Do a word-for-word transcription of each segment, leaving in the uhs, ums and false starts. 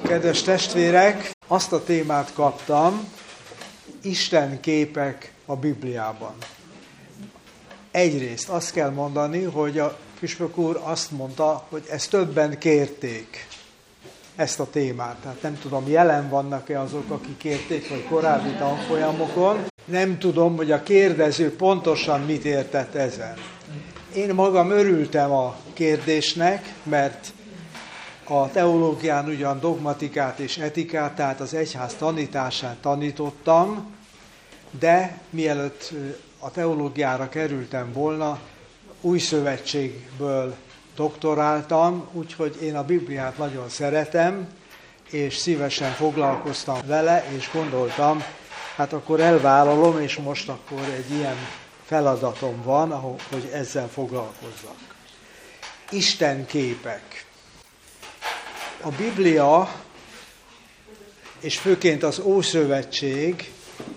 Kedves testvérek, azt a témát kaptam, Isten képek a Bibliában. Egyrészt azt kell mondani, hogy a püspök úr azt mondta, hogy ezt többen kérték, ezt a témát. Tehát nem tudom, jelen vannak-e azok, akik kérték, vagy korábbi tanfolyamokon. Nem tudom, hogy a kérdező pontosan mit értett ezen. Én magam örültem a kérdésnek, mert a teológián ugyan dogmatikát és etikát, tehát az egyház tanítását tanítottam, de mielőtt a teológiára kerültem volna, új szövetségből doktoráltam, úgyhogy én a Bibliát nagyon szeretem, és szívesen foglalkoztam vele, és gondoltam, hát akkor elvállalom, és most akkor egy ilyen feladatom van, hogy ezzel foglalkozzak. Isten képek. A Biblia, és főként az Ószövetség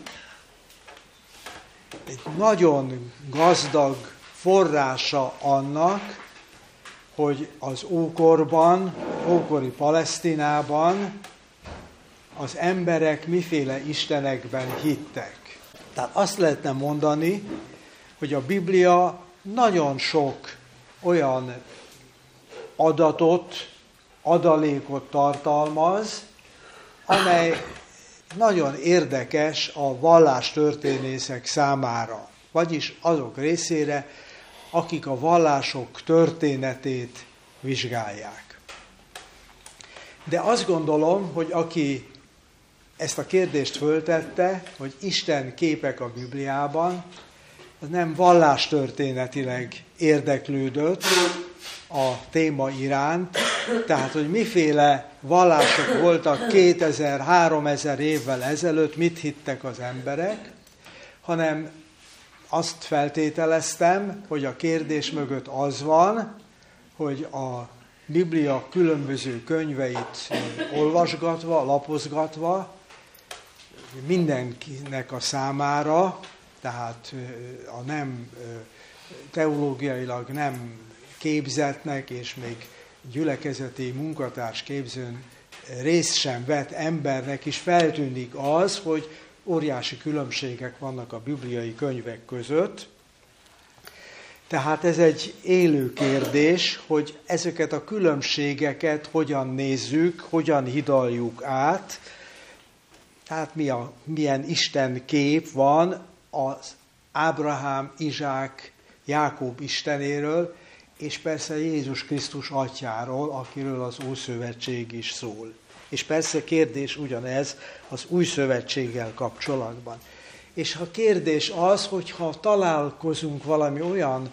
egy nagyon gazdag forrása annak, hogy az ókorban, ókori Palesztinában az emberek miféle istenekben hittek. Tehát azt lehetne mondani, hogy a Biblia nagyon sok olyan adatot, adalékot tartalmaz, amely nagyon érdekes a vallástörténészek számára, vagyis azok részére, akik a vallások történetét vizsgálják. De azt gondolom, hogy aki ezt a kérdést föltette, hogy Isten képek a Bibliában, az nem vallástörténetileg érdeklődött a téma iránt, tehát, hogy miféle vallások voltak kétezer-háromezer évvel ezelőtt, mit hittek az emberek, hanem azt feltételeztem, hogy a kérdés mögött az van, hogy a Biblia különböző könyveit olvasgatva, lapozgatva, mindenkinek a számára, tehát a nem teológiailag nem képzettnek, és még gyülekezeti munkatárs képzőn részt sem vett embernek is feltűnik az, hogy óriási különbségek vannak a bibliai könyvek között. Tehát ez egy élő kérdés, hogy ezeket a különbségeket hogyan nézzük, hogyan hidaljuk át, tehát mi a, milyen Isten kép van az Ábrahám, Izsák, Jákob Istenéről, és persze Jézus Krisztus atyáról, akiről az Ószövetség is szól. És persze kérdés ugyanez az Új Szövetséggel kapcsolatban. És a kérdés az, hogyha találkozunk valami olyan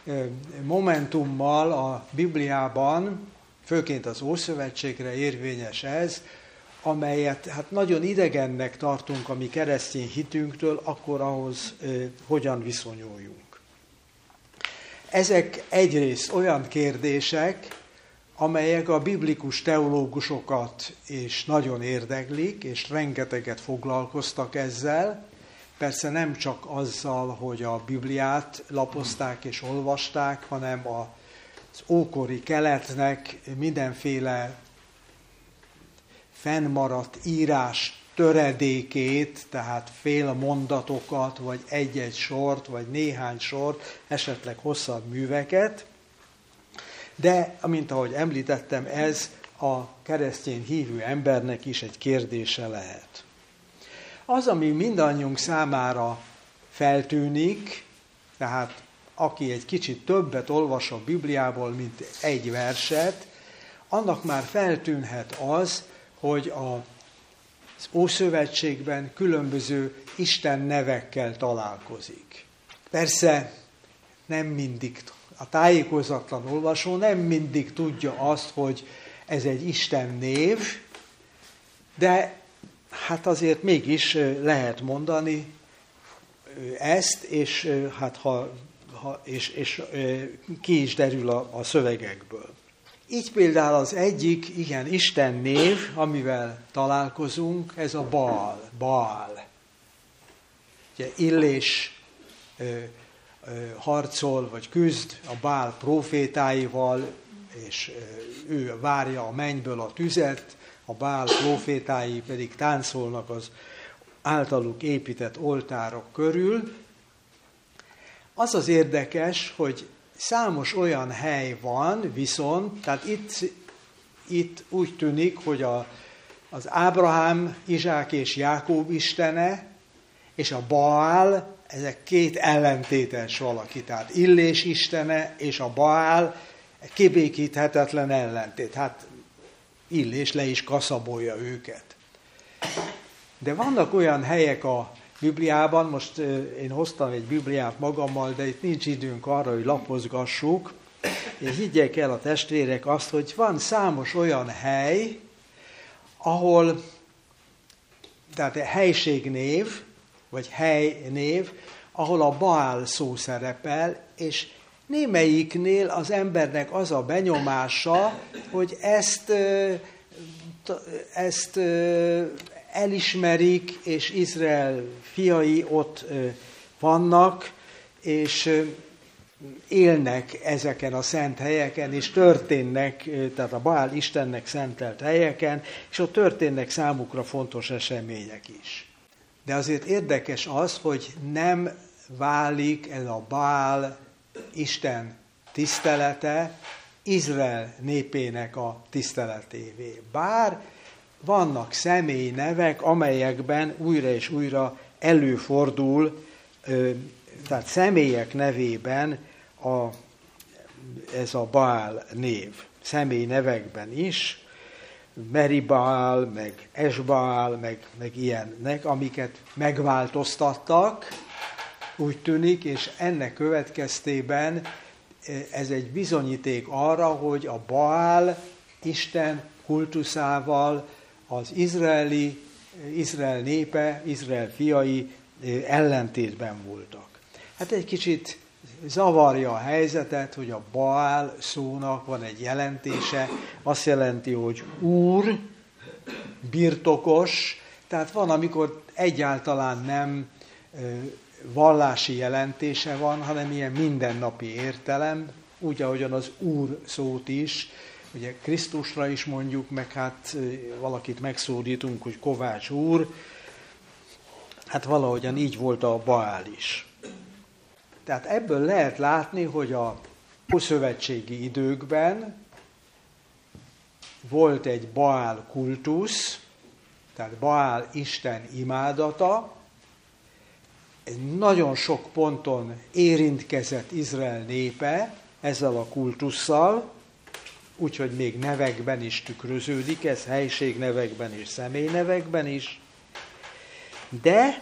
momentummal a Bibliában, főként az Ószövetségre érvényes ez, amelyet hát nagyon idegennek tartunk a mi keresztény hitünktől, akkor ahhoz hogyan viszonyuljunk. Ezek egyrészt olyan kérdések, amelyek a biblikus teológusokat is nagyon érdeklik, és rengeteget foglalkoztak ezzel. Persze nem csak azzal, hogy a Bibliát lapozták és olvasták, hanem az ókori keletnek mindenféle fennmaradt írás töredékét, tehát fél mondatokat, vagy egy-egy sort, vagy néhány sort, esetleg hosszabb műveket. De, amint ahogy említettem, ez a keresztény hívő embernek is egy kérdése lehet. Az, ami mindannyiunk számára feltűnik, tehát aki egy kicsit többet olvas a Bibliából, mint egy verset, annak már feltűnhet az, hogy a az Ószövetségben különböző Isten nevekkel találkozik. Persze nem mindig, a tájékozatlan olvasó nem mindig tudja azt, hogy ez egy Isten név, de hát azért mégis lehet mondani ezt, és, hát ha, ha, és, és ki is derül a, a szövegekből. Így például az egyik, igen, Isten név, amivel találkozunk, ez a Baál. Baál. Ugye Illés ö, ö, harcol, vagy küzd a Baál prófétáival, és ö, ő várja a mennyből a tüzet, a Bál prófétái pedig táncolnak az általuk épített oltárok körül. Az az érdekes, hogy számos olyan hely van, viszont, tehát itt, itt úgy tűnik, hogy a, az Ábrahám, Izsák és Jákób istene, és a Baál, ezek két ellentétes valaki, tehát Illés istene és a Baál kibékíthetetlen ellentét. Hát Illés le is kaszabolja őket. De vannak olyan helyek a Bibliában, most én hoztam egy Bibliát magammal, de itt nincs időnk arra, hogy lapozgassuk, és higgyék el a testvérek azt, hogy van számos olyan hely, ahol, tehát helységnév, vagy helynév, ahol a Baál szó szerepel, és némelyiknél az embernek az a benyomása, hogy ezt, ezt elismerik, és Izrael fiai ott vannak, és élnek ezeken a szent helyeken, és történnek, tehát a Baál Istennek szentelt helyeken, és ott történnek számukra fontos események is. De azért érdekes az, hogy nem válik ez a Baál Isten tisztelete Izrael népének a tiszteletévé. Bár vannak személyi nevek, amelyekben újra és újra előfordul, tehát személyek nevében a, ez a Baál név. Személyi nevekben is, Meribaál, meg Esbaál, meg, meg ilyenek, amiket megváltoztattak, úgy tűnik, és ennek következtében ez egy bizonyíték arra, hogy a Baál Isten kultuszával az izraeli, Izrael népe, Izrael fiai ellentétben voltak. Hát egy kicsit zavarja a helyzetet, hogy a Baál szónak van egy jelentése, azt jelenti, hogy úr, birtokos, tehát van, amikor egyáltalán nem vallási jelentése van, hanem ilyen mindennapi értelem, úgy, ahogyan az úr szót is, ugye Krisztusra is mondjuk, meg hát valakit megszólítunk, hogy Kovács úr, hát valahogyan így volt a Baál is. Tehát ebből lehet látni, hogy a ószövetségi időkben volt egy Baál kultusz, tehát Baál Isten imádata, nagyon sok ponton érintkezett Izrael népe ezzel a kultusszal, úgyhogy még nevekben is tükröződik, ez helységnevekben és személynevekben is, de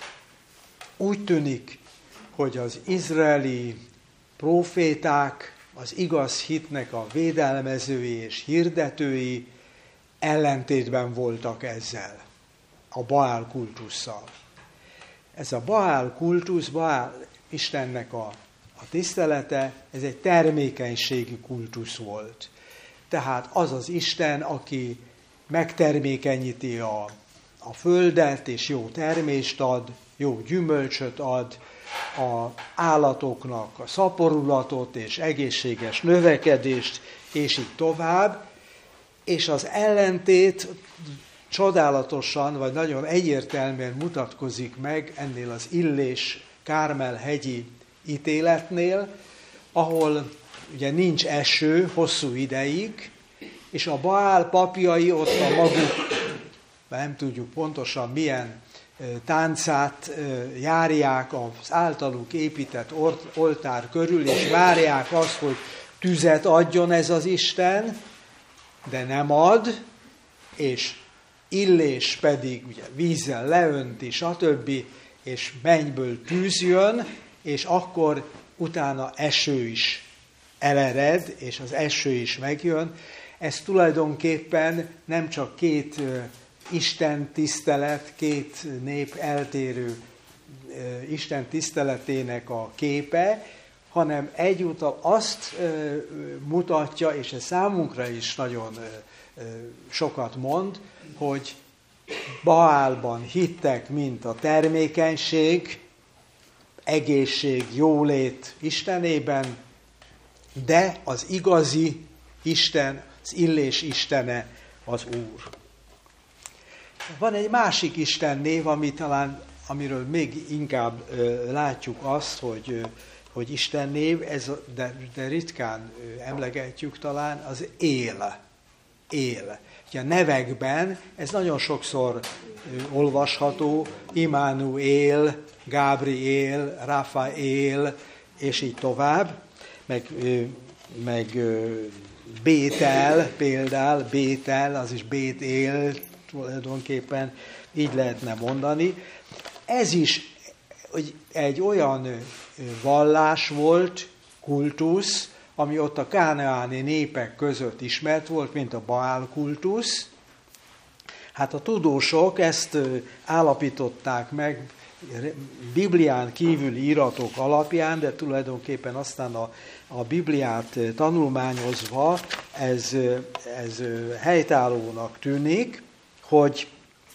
úgy tűnik, hogy az izraeli próféták, az igaz hitnek a védelmezői és hirdetői ellentétben voltak ezzel, a Baál kultusszal. Ez a Baál kultusz, Baál Istennek a, a tisztelete, ez egy termékenységi kultusz volt. Tehát az az Isten, aki megtermékenyíti a, a földet, és jó termést ad, jó gyümölcsöt ad, az állatoknak a szaporulatot és egészséges növekedést, és így tovább, és az ellentét csodálatosan, vagy nagyon egyértelműen mutatkozik meg ennél az Illés-Kármel-hegyi ítéletnél, ahol ugye nincs eső hosszú ideig, és a Baál papjai ott a maguk, nem tudjuk pontosan milyen táncát járják az általuk épített oltár körül, és várják azt, hogy tüzet adjon ez az Isten, de nem ad, és Illés pedig ugye vízzel leönti, stb., és mennyből tűz jön, és akkor utána eső is elered, és az eső is megjön. Ez tulajdonképpen nem csak két Isten tisztelet, két nép eltérő Isten tiszteletének a képe, hanem egyúttal azt mutatja, és ez számunkra is nagyon sokat mond, hogy Baálban hittek, mint a termékenység, egészség, jólét Istenében, de az igazi Isten, az Illés Istene az Úr. Van egy másik Isten név, ami talán, amiről még inkább ö, látjuk azt, hogy, ö, hogy Isten név, ez, de, de ritkán ö, emlegetjük talán, az él. Él. Ugye a nevekben ez nagyon sokszor ö, olvasható, Immanuel, Gábriel, Rafael, és így tovább, meg, ö, meg ö, Bétel például, Bétel, az is Bétél, tulajdonképpen így lehetne mondani. Ez is egy olyan vallás volt, kultusz, ami ott a kánaáni népek között ismert volt, mint a Baál kultusz. Hát a tudósok ezt állapították meg Biblián kívüli iratok alapján, de tulajdonképpen aztán a, a Bibliát tanulmányozva ez, ez helytállónak tűnik, hogy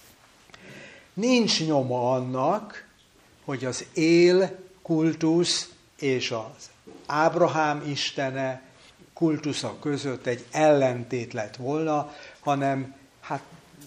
nincs nyoma annak, hogy az él kultusz és az Ábrahám istene kultusza között egy ellentét lett volna, hanem hát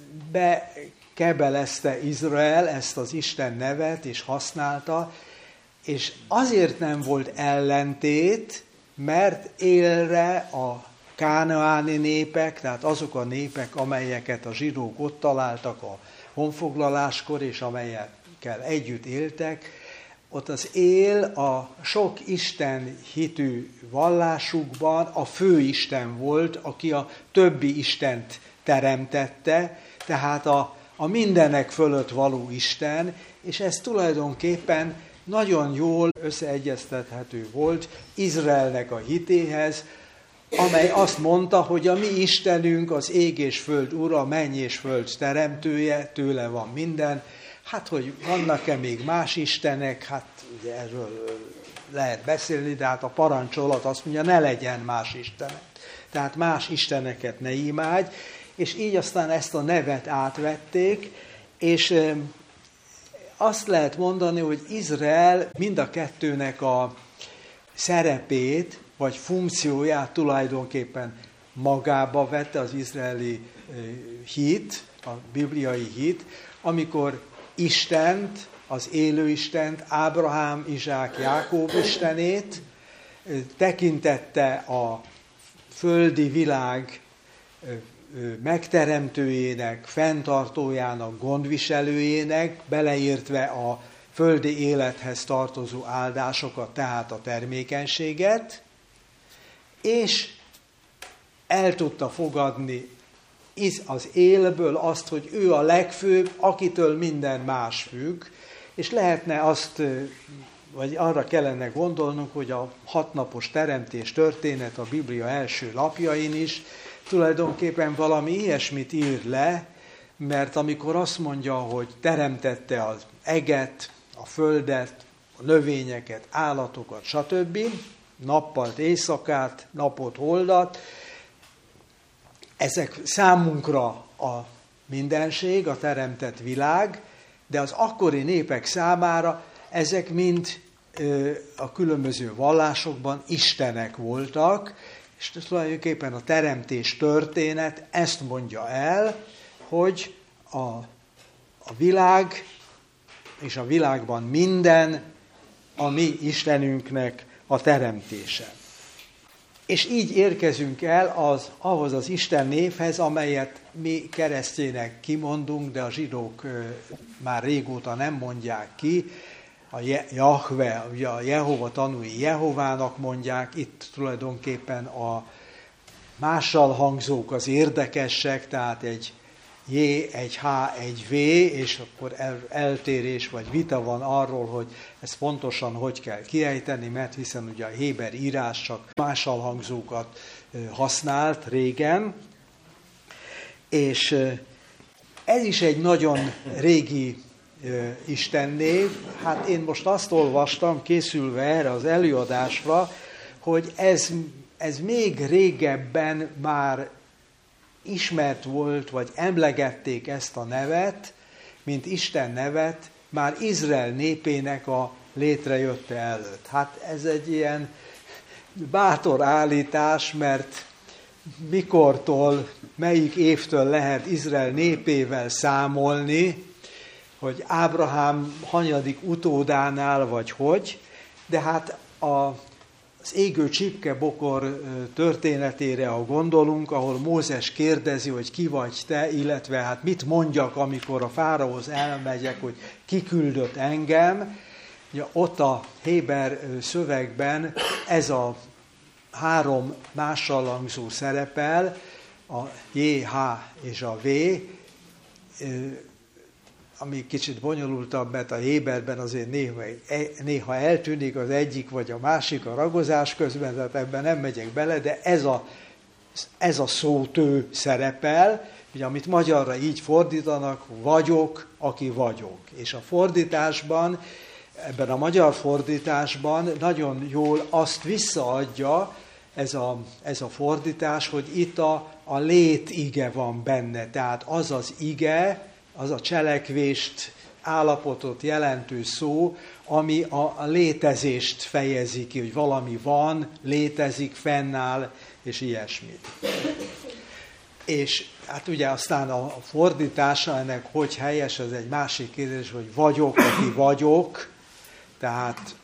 bekebelezte Izrael ezt az Isten nevet, és használta, és azért nem volt ellentét, mert élre a kánaáni népek, tehát azok a népek, amelyeket a zsidók ott találtak a honfoglaláskor, és amelyekkel együtt éltek, ott az él a sok Isten hitű vallásukban a főisten volt, aki a többi istent teremtette, tehát a, a mindenek fölött való Isten, és ez tulajdonképpen nagyon jól összeegyeztethető volt Izraelnek a hitéhez, amely azt mondta, hogy a mi Istenünk az ég és föld ura, menny és föld teremtője, tőle van minden. Hát, hogy vannak-e még más istenek, hát ugye erről lehet beszélni, de hát a parancsolat azt mondja, ne legyen más istenek. Tehát más isteneket ne imádj, és így aztán ezt a nevet átvették, és azt lehet mondani, hogy Izrael mind a kettőnek a szerepét, vagy funkcióját tulajdonképpen magába vette az izraeli hit, a bibliai hit, amikor Istent, az élő Istent, Ábrahám, Izsák, Jákob istenét tekintette a földi világ megteremtőjének, fenntartójának, gondviselőjének, beleértve a földi élethez tartozó áldásokat, tehát a termékenységet, és el tudta fogadni az élből azt, hogy ő a legfőbb, akitől minden más függ, és lehetne azt, vagy arra kellene gondolnunk, hogy a hatnapos teremtés történet a Biblia első lapjain is tulajdonképpen valami ilyesmit ír le, mert amikor azt mondja, hogy teremtette az eget, a földet, a növényeket, állatokat, stb., nappalt, éjszakát, napot, holdat, ezek számunkra a mindenség, a teremtett világ, de az akkori népek számára ezek mind ö, a különböző vallásokban istenek voltak, és tulajdonképpen a teremtés történet ezt mondja el, hogy a, a világ és a világban minden a mi Istenünknek a teremtése. És így érkezünk el az, ahhoz az Isten névhez, amelyet mi keresztjének kimondunk, de a zsidók ö, már régóta nem mondják ki. A Jahve, ugye a Jehova tanúi Jehovának mondják, itt tulajdonképpen a mással hangzók az érdekesek, tehát egy J, egy H, egy V, és akkor el, eltérés vagy vita van arról, hogy ezt pontosan hogy kell kiejteni, mert hiszen ugye a héber írás csak mással hangzókat használt régen, és ez is egy nagyon régi istennév. Hát én most azt olvastam, készülve erre az előadásra, hogy ez, ez még régebben már ismert volt, vagy emlegették ezt a nevet, mint Isten nevet, már Izrael népének a létrejötte előtt. Hát ez egy ilyen bátor állítás, mert mikortól, melyik évtől lehet Izrael népével számolni, hogy Ábrahám hanyadik utódánál, vagy hogy, de hát a, az égő csipkebokor történetére, ha gondolunk, ahol Mózes kérdezi, hogy ki vagy te, illetve hát mit mondjak, amikor a fáraóhoz elmegyek, hogy ki küldött engem. Ja, ott a héber szövegben ez a három mássallangzó szerepel, a J, H és a V, ami kicsit bonyolultabb, mert a héberben azért néha, néha eltűnik az egyik vagy a másik a ragozás közben, tehát ebben nem megyek bele, de ez a, ez a szótő szerepel, ugye, amit magyarra így fordítanak, vagyok, aki vagyok. És a fordításban, ebben a magyar fordításban nagyon jól azt visszaadja ez a, ez a fordítás, hogy itt a, a lét ige van benne, tehát az az ige, az a cselekvést, állapotot jelentő szó, ami a, a létezést fejezi ki, hogy valami van, létezik, fennáll, és ilyesmi. És hát ugye aztán a, a fordítása ennek hogy helyes, ez egy másik kérdés, hogy vagyok, aki vagyok, tehát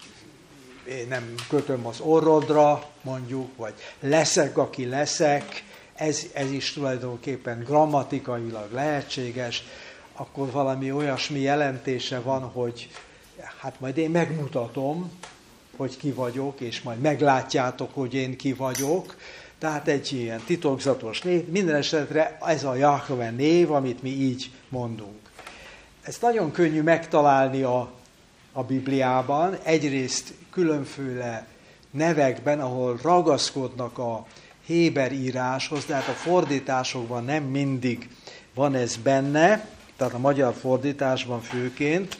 én nem kötöm az orrodra, mondjuk, vagy leszek, aki leszek, ez, ez is tulajdonképpen grammatikailag lehetséges, akkor valami olyasmi jelentése van, hogy hát majd én megmutatom, hogy ki vagyok, és majd meglátjátok, hogy én ki vagyok. Tehát egy ilyen titokzatos név. Minden esetre ez a Jahve név, amit mi így mondunk. Ezt nagyon könnyű megtalálni a, a Bibliában. Egyrészt különféle nevekben, ahol ragaszkodnak a héber íráshoz, tehát a fordításokban nem mindig van ez benne, tehát a magyar fordításban főként,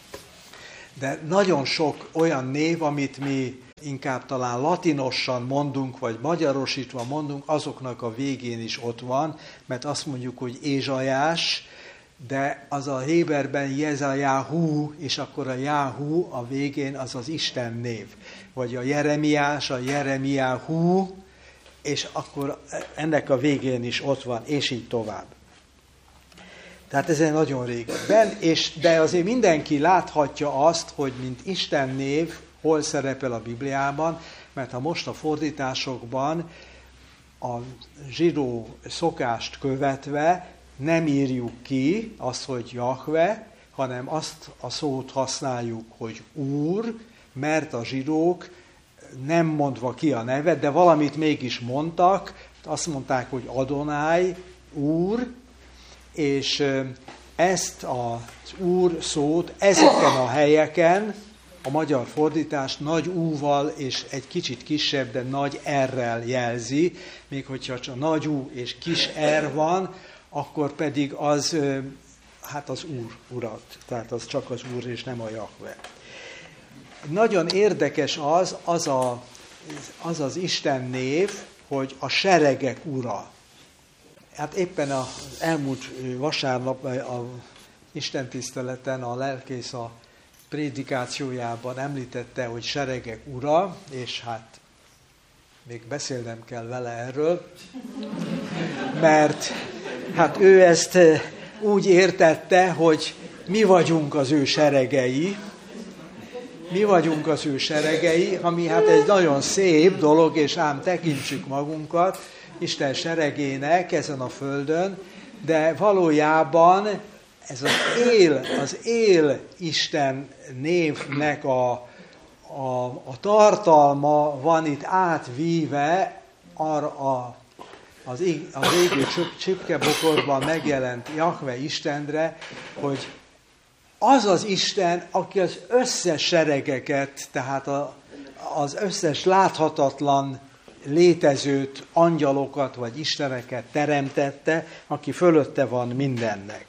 de nagyon sok olyan név, amit mi inkább talán latinosan mondunk, vagy magyarosítva mondunk, azoknak a végén is ott van, mert azt mondjuk, hogy Ézsajás, de az a héberben Jezajáhu, és akkor a Jáhu a végén az az Isten név. Vagy a Jeremiás, a Jeremiáhu, és akkor ennek a végén is ott van, és így tovább. Tehát ez egy nagyon régebben, és, de azért mindenki láthatja azt, hogy mint Isten név hol szerepel a Bibliában, mert ha most a fordításokban a zsidó szokást követve nem írjuk ki azt, hogy Jahve, hanem azt a szót használjuk, hogy Úr, mert a zsidók nem mondva ki a nevet, de valamit mégis mondtak, azt mondták, hogy Adonai, Úr, és ezt az Úr szót ezeken a helyeken a magyar fordítás nagy U-val és egy kicsit kisebb, de nagy R-rel jelzi, még hogyha csak nagy U és kis R van, akkor pedig az, hát az Úr, Urat, tehát az csak az Úr és nem a Jahve. Nagyon érdekes az, az, a, az az Isten név, hogy a seregek ura. Hát éppen az elmúlt vasárnap a istentiszteleten a lelkész a prédikációjában említette, hogy seregek ura, és hát még beszélnem kell vele erről, mert hát ő ezt úgy értette, hogy mi vagyunk az ő seregei, mi vagyunk az ő seregei, ami hát egy nagyon szép dolog, és ám tekintsük magunkat Isten seregének ezen a földön, de valójában ez az él, az él Isten névnek a, a, a tartalma van itt átvíve arra a, az, ég, az égő csipkebokorban megjelent Jahve Istenre, hogy az az Isten, aki az összes seregeket, tehát a, az összes láthatatlan létezőt, angyalokat vagy isteneket teremtette, aki fölötte van mindennek.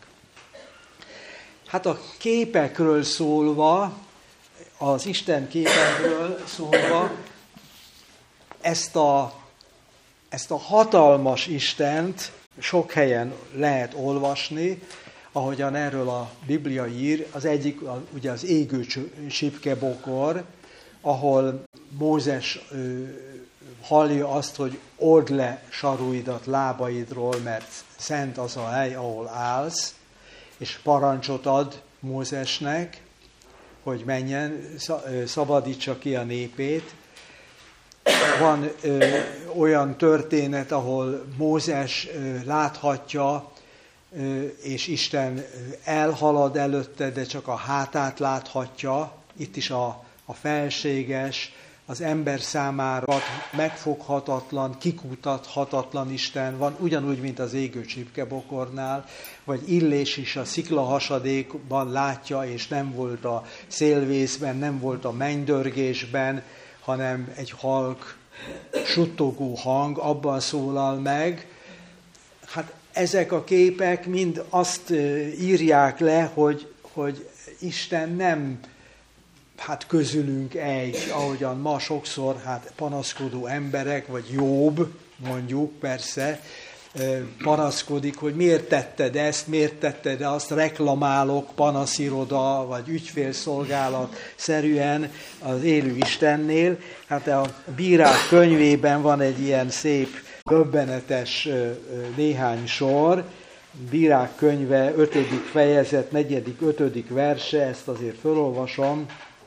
Hát a képekről szólva, az Isten képekről szólva, ezt a, ezt a hatalmas Istent sok helyen lehet olvasni, ahogyan erről a Biblia ír, az egyik ugye az égő csipkebokor, ahol Mózes hallja azt, hogy old le saruidat lábaidról, mert szent az a hely, ahol állsz, és parancsot ad Mózesnek, hogy menjen, szabadítsa ki a népét. Van ö, olyan történet, ahol Mózes ö, láthatja, ö, és Isten elhalad előtte, de csak a hátát láthatja. Itt is a, a felséges, az ember számára megfoghatatlan, kikutathatatlan Isten van, ugyanúgy, mint az égő csipkebokornál, vagy Illés is a sziklahasadékban látja, és nem volt a szélvészben, nem volt a mennydörgésben, hanem egy halk, suttogó hang, abban szólal meg. Hát ezek a képek mind azt írják le, hogy, hogy Isten nem hát közülünk egy, ahogyan ma sokszor hát panaszkodó emberek, vagy Jobb, mondjuk persze, panaszkodik, hogy miért tetted ezt, miért tetted azt, reklamálok, panasziroda, vagy ügyfélszolgálat szerűen az élő Istennél. Hát a Bírák könyvében van egy ilyen szép, döbbenetes néhány sor. Bírák könyve, ötödik fejezet, negyedik, ötödik verse, ezt azért felolvasom,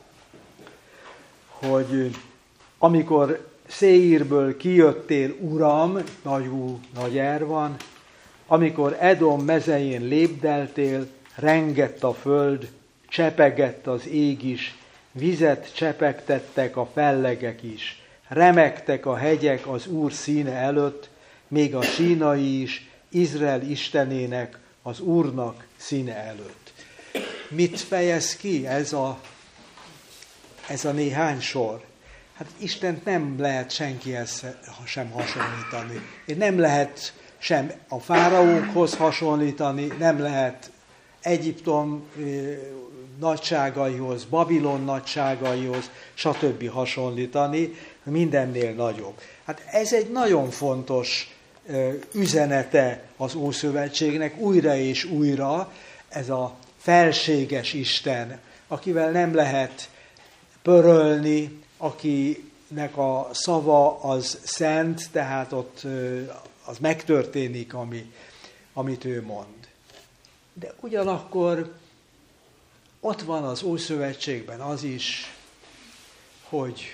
hogy amikor Széírből kijöttél, Uram, nagyú nagy er van, amikor Edom mezején lépdeltél, rengett a föld, csepegett az ég is, vizet csepegtettek a fellegek is, remegtek a hegyek az Úr színe előtt, még a sínai is, Izrael Istenének, az Úrnak színe előtt. Mit fejez ki ez a, ez a néhány sor? Hát Istent nem lehet senkihez sem hasonlítani. Nem lehet sem a fáraókhoz hasonlítani, nem lehet Egyiptom nagyságaihoz, Babilon nagyságaihoz, stb. Hasonlítani, mindennél nagyobb. Hát ez egy nagyon fontos üzenete az Ószövetségnek, újra és újra, ez a felséges Isten, akivel nem lehet pörölni, akinek a szava az szent, tehát ott az megtörténik, ami, amit ő mond. De ugyanakkor ott van az Ószövetségben az is, hogy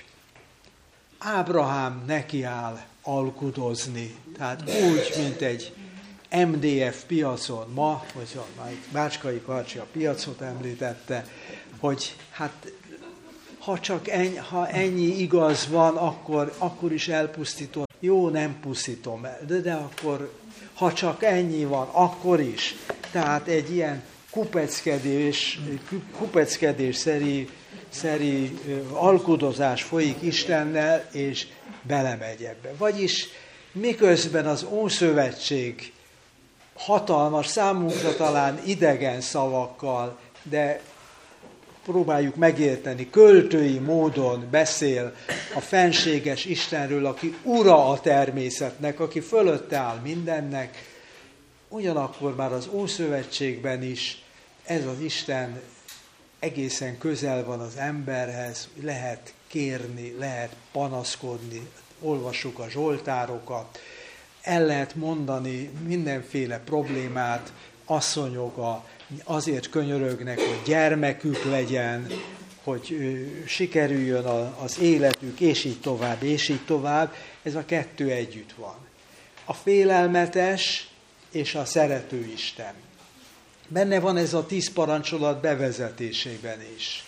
Ábrahám nekiáll alkudozni, tehát úgy, mint egy em dé ef piacon ma, hogy a Bácskai Karcsi a piacot említette, hogy hát ha csak ennyi, ha ennyi igaz van, akkor, akkor is elpusztítom. Jó, nem pusztítom el, de, de akkor, ha csak ennyi van, akkor is. Tehát egy ilyen kupeckedés, kupeckedés szeri, szeri alkudozás folyik Istennel, és belemegy ebbe. Vagyis miközben az Ószövetség hatalmas, számunkra talán idegen szavakkal, de próbáljuk megérteni, költői módon beszél a fenséges Istenről, aki ura a természetnek, aki fölötte áll mindennek, ugyanakkor már az Ószövetségben is ez az Isten egészen közel van az emberhez, lehet kérni, lehet panaszkodni, olvassuk a zsoltárokat, el lehet mondani mindenféle problémát, asszonyok a azért könyörögnek, hogy gyermekük legyen, hogy sikerüljön az életük, és így tovább, és így tovább. Ez a kettő együtt van. A félelmetes és a szerető Isten. Benne van ez a tíz parancsolat bevezetésében is.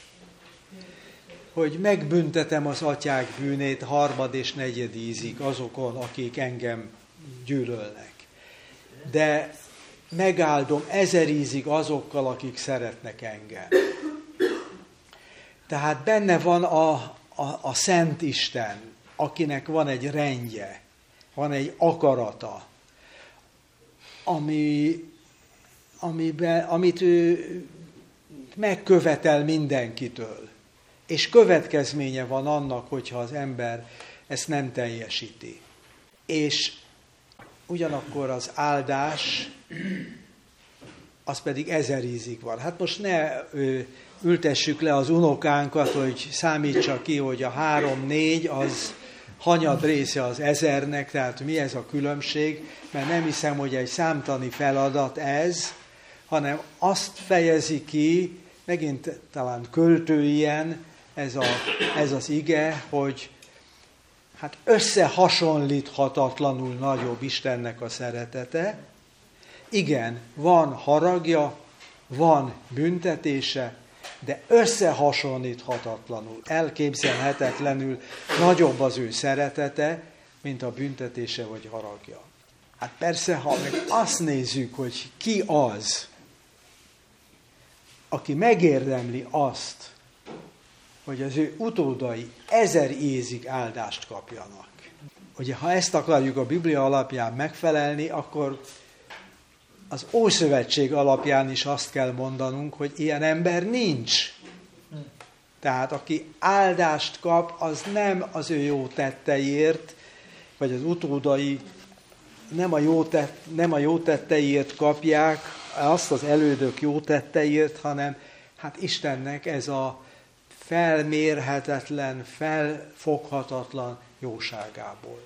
Hogy megbüntetem az atyák bűnét harmad és negyed ízig azokon, akik engem gyűlölnek. De megáldom ezer ízig azokkal, akik szeretnek engem. Tehát benne van a, a, a Szent Isten, akinek van egy rendje, van egy akarata, ami, amiben, amit ő megkövetel mindenkitől. És következménye van annak, hogyha az ember ezt nem teljesíti. És ugyanakkor az áldás, az pedig ezer ízig van. Hát most ne ö, ültessük le az unokánkat, hogy számítsa ki, hogy a három-négy az, hanyad része az ezernek, tehát mi ez a különbség, mert nem hiszem, hogy egy számtani feladat ez, hanem azt fejezi ki, megint talán költőien ez, a, ez az ige, hogy hát összehasonlíthatatlanul nagyobb Istennek a szeretete. Igen, van haragja, van büntetése, de összehasonlíthatatlanul, elképzelhetetlenül nagyobb az ő szeretete, mint a büntetése vagy haragja. Hát persze, ha meg azt nézzük, hogy ki az, aki megérdemli azt, hogy az ő utódai ezer ézig áldást kapjanak. Ugye, ha ezt akarjuk a Biblia alapján megfelelni, akkor az Ószövetség alapján is azt kell mondanunk, hogy ilyen ember nincs. Tehát aki áldást kap, az nem az ő jó tetteiért, vagy az utódai nem a jó, tett, nem a jó tetteiért kapják, azt az elődök jó tetteiért, hanem hát Istennek ez a felmérhetetlen, felfoghatatlan jóságából.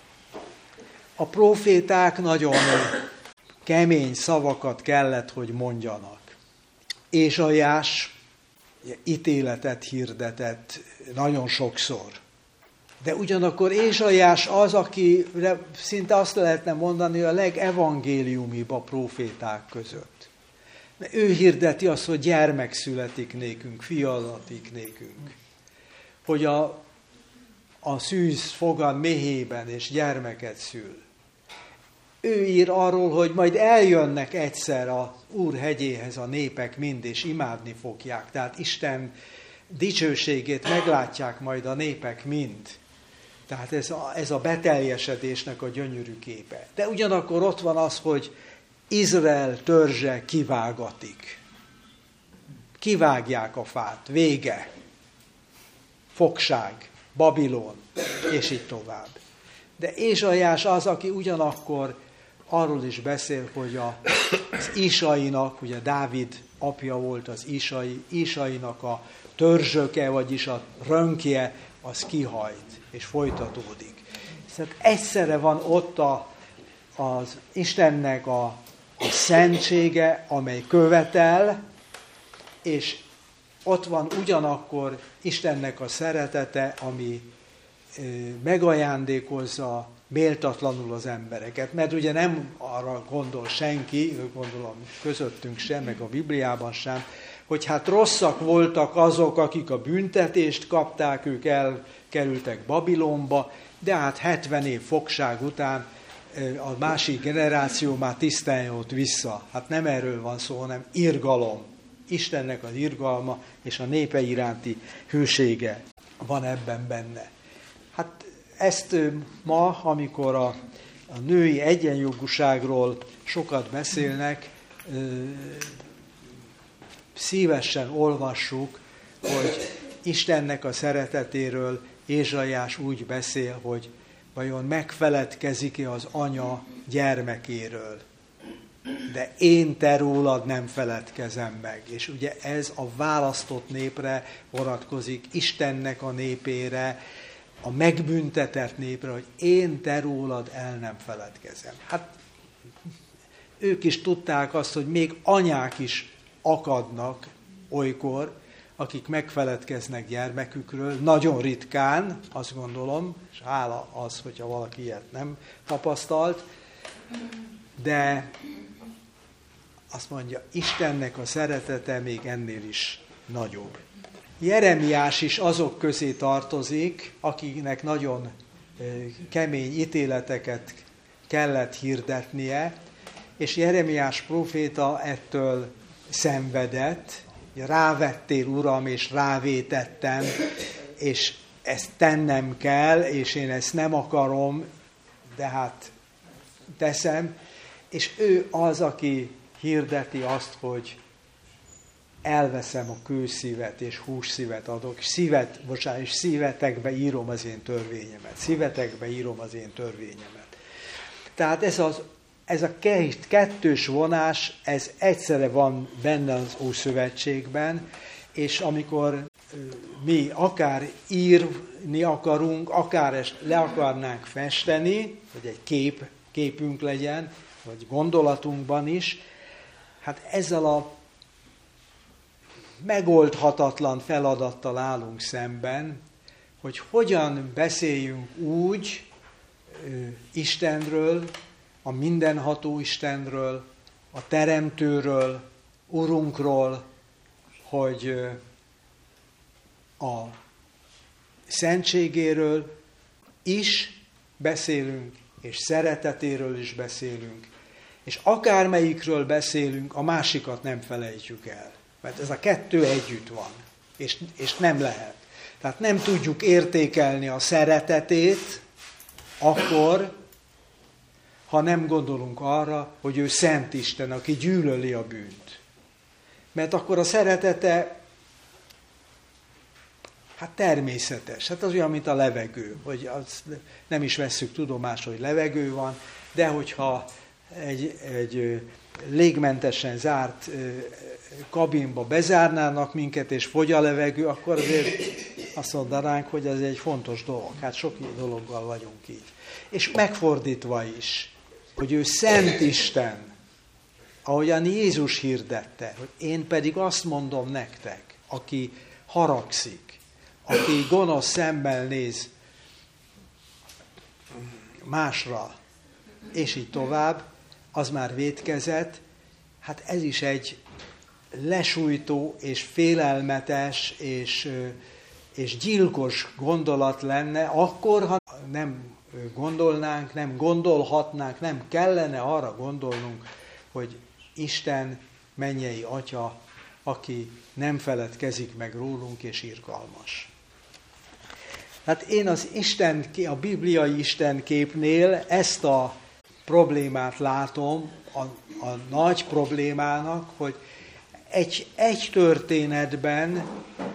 A próféták nagyon kemény szavakat kellett, hogy mondjanak. Ézsaiás ítéletet hirdetett nagyon sokszor. De ugyanakkor Ézsaiás az, akire szinte azt lehetne mondani, a legevangéliumibb a próféták között. Mert ő hirdeti azt, hogy gyermek születik nékünk, fiadatik nékünk. Hogy a, a szűz fogad méhében és gyermeket szül. Ő ír arról, hogy majd eljönnek egyszer az Úr hegyéhez a népek mind, és imádni fogják. Tehát Isten dicsőségét meglátják majd a népek mind. Tehát ez a, ez a beteljesedésnek a gyönyörű képe. De ugyanakkor ott van az, hogy Izrael törzse kivágatik. Kivágják a fát, vége. Fogság, Babilon, és így tovább. De Ézsaiás az, aki ugyanakkor arról is beszél, hogy a, az Isainak, ugye Dávid apja volt az Isai, Isainak a törzsöke, vagyis a rönkje, az kihajt, és folytatódik. Szóval egyszerre van ott a, az Istennek a, a szentsége, amely követel, és ott van ugyanakkor Istennek a szeretete, ami e, megajándékozza méltatlanul az embereket. Mert ugye nem arra gondol senki, gondolom közöttünk sem, meg a Bibliában sem, hogy hát rosszak voltak azok, akik a büntetést kapták, ők elkerültek Babilonba, de hát hetven év fogság után a másik generáció már tisztán jött vissza. Hát nem erről van szó, hanem irgalom. Istennek az irgalma és a népe iránti hűsége van ebben benne. Hát ezt ma, amikor a, a női egyenjogúságról sokat beszélnek, szívesen olvassuk, hogy Istennek a szeretetéről Ézsaiás úgy beszél, hogy vajon megfeledkezik-e az anya gyermekéről. De én te rólad nem feledkezem meg. És ugye ez a választott népre vonatkozik, Istennek a népére, a megbüntetett népre, hogy én te rólad el nem feledkezem. Hát ők is tudták azt, hogy még anyák is akadnak olykor, akik megfeledkeznek gyermekükről, nagyon ritkán, azt gondolom, és hála az, hogyha valaki ilyet nem tapasztalt, de azt mondja, Istennek a szeretete még ennél is nagyobb. Jeremiás is azok közé tartozik, akiknek nagyon kemény ítéleteket kellett hirdetnie, és Jeremiás próféta ettől szenvedett, rávettél, Uram, és rávétettem, és ezt tennem kell, és én ezt nem akarom, de hát teszem, és ő az, aki hirdeti azt, hogy elveszem a kőszívet, és hússzívet adok, és szívet, bocsánat, és szívetekbe írom az én törvényemet. Szívetekbe írom az én törvényemet. Tehát ez, az, ez a kettős vonás, ez egyszerre van benne az Ószövetségben, és amikor mi akár írni akarunk, akár le akarnánk festeni, hogy egy kép, képünk legyen, vagy gondolatunkban is, hát ezzel a megoldhatatlan feladattal állunk szemben, hogy hogyan beszéljünk úgy ö, Istenről, a mindenható Istenről, a Teremtőről, Urunkról, hogy ö, a szentségéről is beszélünk, és szeretetéről is beszélünk, és akármelyikről beszélünk, a másikat nem felejtjük el. Mert ez a kettő együtt van, és, és nem lehet. Tehát nem tudjuk értékelni a szeretetét akkor, ha nem gondolunk arra, hogy ő Szent Isten, aki gyűlöli a bűnt. Mert akkor a szeretete hát természetes. Hát az olyan, mint a levegő, hogy az nem is vesszük tudomást, hogy levegő van, de hogyha egy, egy légmentesen zárt kabinba bezárnának minket, és fogy a levegő, akkor azért azt mondanánk, hogy ez egy fontos dolog. Hát sok dologgal vagyunk így. És megfordítva is, hogy ő Szent Isten, ahogyan Jézus hirdette, hogy én pedig azt mondom nektek, aki haragszik, aki gonosz szemmel néz másra, és így tovább, az már vétkezett. Hát ez is egy lesújtó és félelmetes és, és gyilkos gondolat lenne, akkor, ha nem gondolnánk, nem gondolhatnánk, nem kellene arra gondolnunk, hogy Isten mennyei Atya, aki nem feledkezik meg rólunk és irgalmas. Hát én az Isten, a bibliai Isten képnél ezt a problémát látom, a, a nagy problémának, hogy egy, egy történetben,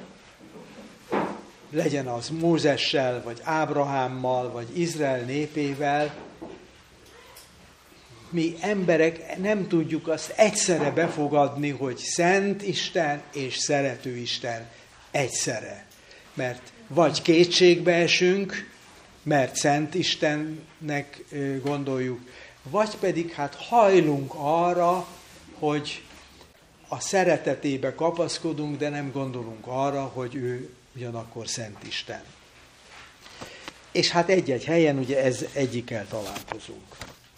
legyen az Mózessel, vagy Ábrahámmal, vagy Izrael népével, mi emberek nem tudjuk azt egyszerre befogadni, hogy Szent Isten és Szerető Isten egyszerre. Mert vagy kétségbe esünk, mert Szent Istennek gondoljuk, vagy pedig hát hajlunk arra, hogy a szeretetébe kapaszkodunk, de nem gondolunk arra, hogy ő ugyanakkor Szent Isten. És hát egy-egy helyen ugye ez egyikkel találkozunk.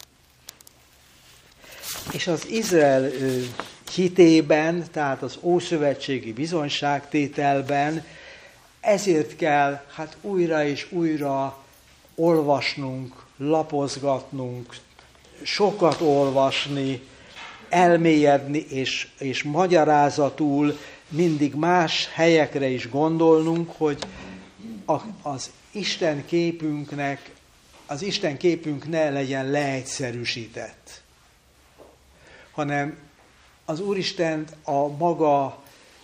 És az Izrael hitében, tehát az ószövetségi bizonyságtételben ezért kell hát újra és újra olvasnunk, lapozgatnunk, sokat olvasni, elmélyedni, és, és magyarázatul mindig más helyekre is gondolnunk, hogy a, az Isten képünknek, az Isten képünk ne legyen leegyszerűsített, hanem az Úristent a maga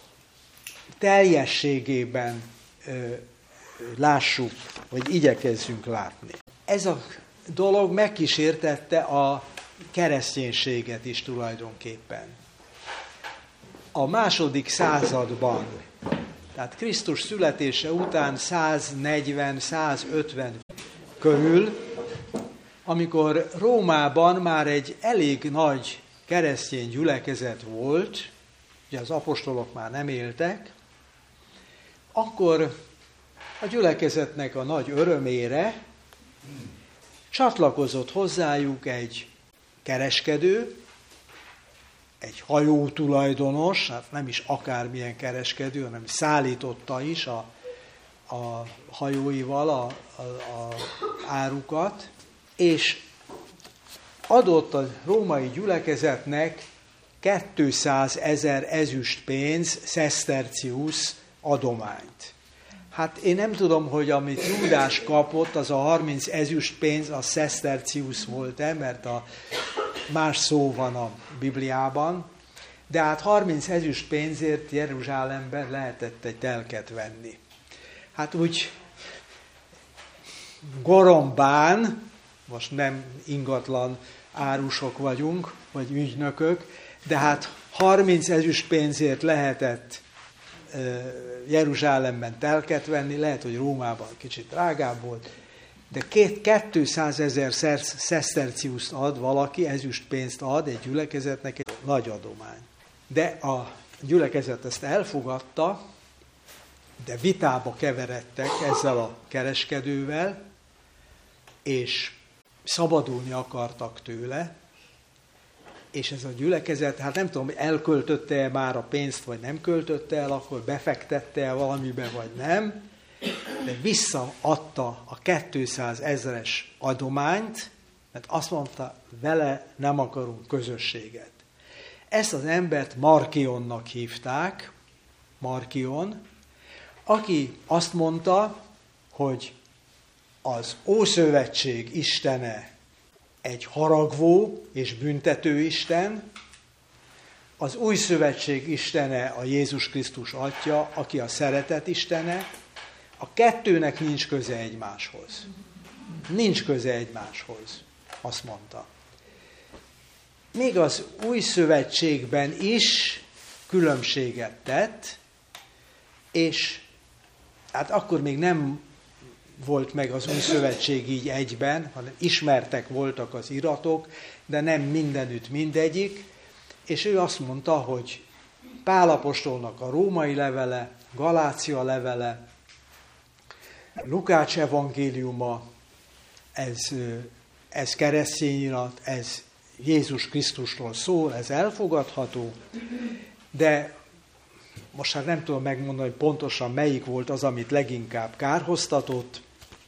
teljességében ö, lássuk, vagy igyekezzünk látni. Ez a dolog megkísértette a kereszténységet is tulajdonképpen. A második században, tehát Krisztus születése után száznegyven-százötven körül, amikor Rómában már egy elég nagy keresztény gyülekezet volt, ugye az apostolok már nem éltek, akkor a gyülekezetnek a nagy örömére csatlakozott hozzájuk egy kereskedő, egy hajó tulajdonos, hát nem is akármilyen kereskedő, hanem szállította is a, a hajóival a, a, a árukat, és adott a római gyülekezetnek kétszázezer ezüst pénz, sestercius adományt. Hát én nem tudom, hogy amit Júdás kapott, az a harminc ezüst pénz, a sestercius volt-e, mert a más szó van a Bibliában, de hát harminc ezüst pénzért Jeruzsálemben lehetett egy telket venni. Hát úgy gorombán, most nem ingatlan árusok vagyunk, vagy ügynökök, de hát harminc ezüst pénzért lehetett Jeruzsálemben telket venni, lehet, hogy Rómában kicsit drágább volt, de kétszázezer szeszterciuszt ad valaki, ezüstpénzt ad egy gyülekezetnek, egy nagy adomány. De a gyülekezet ezt elfogadta, de vitába keveredtek ezzel a kereskedővel, és szabadulni akartak tőle, és ez a gyülekezet, hát nem tudom, elköltötte-e már a pénzt, vagy nem költötte el, akkor befektette-e valamibe, vagy nem, de visszaadta a kétszázezres adományt, mert azt mondta, vele nem akarunk közösséget. Ezt az embert Markionnak hívták, Markion, aki azt mondta, hogy az Ószövetség istene egy haragvó és büntető Isten, az Új Szövetség istene a Jézus Krisztus Atya, aki a szeretet istene, a kettőnek nincs köze egymáshoz. Nincs köze egymáshoz, azt mondta. Még az Új Szövetségben is különbséget tett, és hát akkor még nem volt meg az Új Szövetség így egyben, hanem ismertek voltak az iratok, de nem mindenütt mindegyik, és ő azt mondta, hogy Pál apostolnak a római levele, Galácia levele, Lukács evangéliuma, ez, ez keresztény irat, ez Jézus Krisztusról szól, ez elfogadható, de most már nem tudom megmondani, hogy pontosan melyik volt az, amit leginkább kárhoztatott,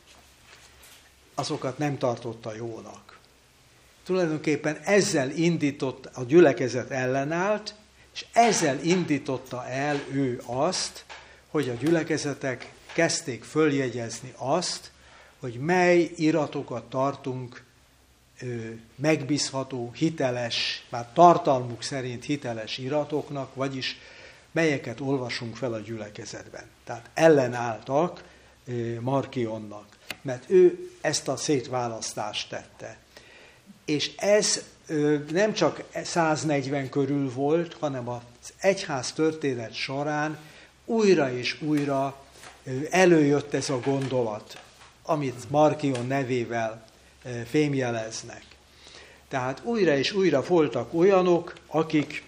azokat nem tartotta jónak. Tulajdonképpen ezzel indított, a gyülekezet ellenállt, és ezzel indította el ő azt, hogy a gyülekezetek kezdték följegyezni azt, hogy mely iratokat tartunk ö, megbízható, hiteles, már tartalmuk szerint hiteles iratoknak, vagyis melyeket olvasunk fel a gyülekezetben. Tehát ellenálltak ö, Markionnak, mert ő ezt a szétválasztást tette. És ez ö, nem csak száznegyven körül volt, hanem az egyház történet során újra és újra ö, előjött ez a gondolat, amit Markion nevével ö, fémjeleznek. Tehát újra és újra voltak olyanok, akik,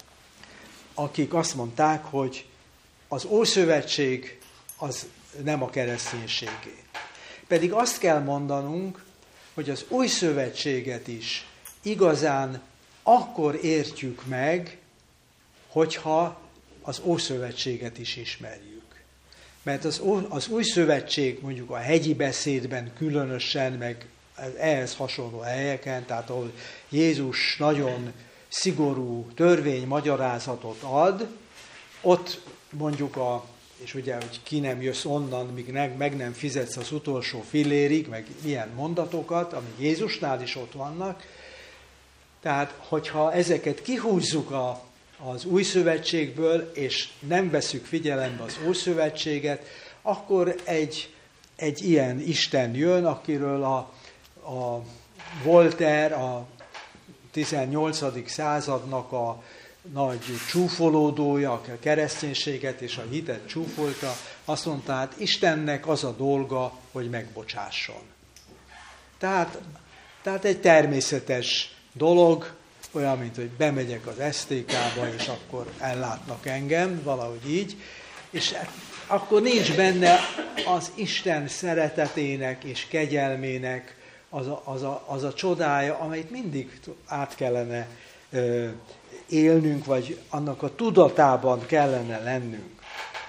akik azt mondták, hogy az Ószövetség az nem a kereszténységé. Pedig azt kell mondanunk, hogy az Új Szövetséget is igazán akkor értjük meg, hogyha az Ószövetséget is ismerjük. Mert az, az Új Szövetség mondjuk a hegyi beszédben különösen, meg ehhez hasonló helyeken, tehát ahol Jézus nagyon szigorú törvénymagyarázatot ad, ott mondjuk a, és ugye, hogy ki nem jössz onnan, míg meg nem fizetsz az utolsó fillérig, meg ilyen mondatokat, amik Jézusnál is ott vannak. Tehát, hogyha ezeket kihúzzuk a, az Új Szövetségből, és nem veszük figyelembe az Ószövetséget, akkor egy, egy ilyen Isten jön, akiről a, a Voltaire, a tizennyolcadik századnak a nagy csúfolódója, a kereszténységet és a hitet csúfolta, azt mondta, hát Istennek az a dolga, hogy megbocsásson. Tehát, tehát egy természetes dolog, olyan, mint hogy bemegyek az es té ká-ba, és akkor ellátnak engem, valahogy így, és akkor nincs benne az Isten szeretetének és kegyelmének az a, az a, az a csodája, amelyet mindig át kellene ö, élnünk, vagy annak a tudatában kellene lennünk.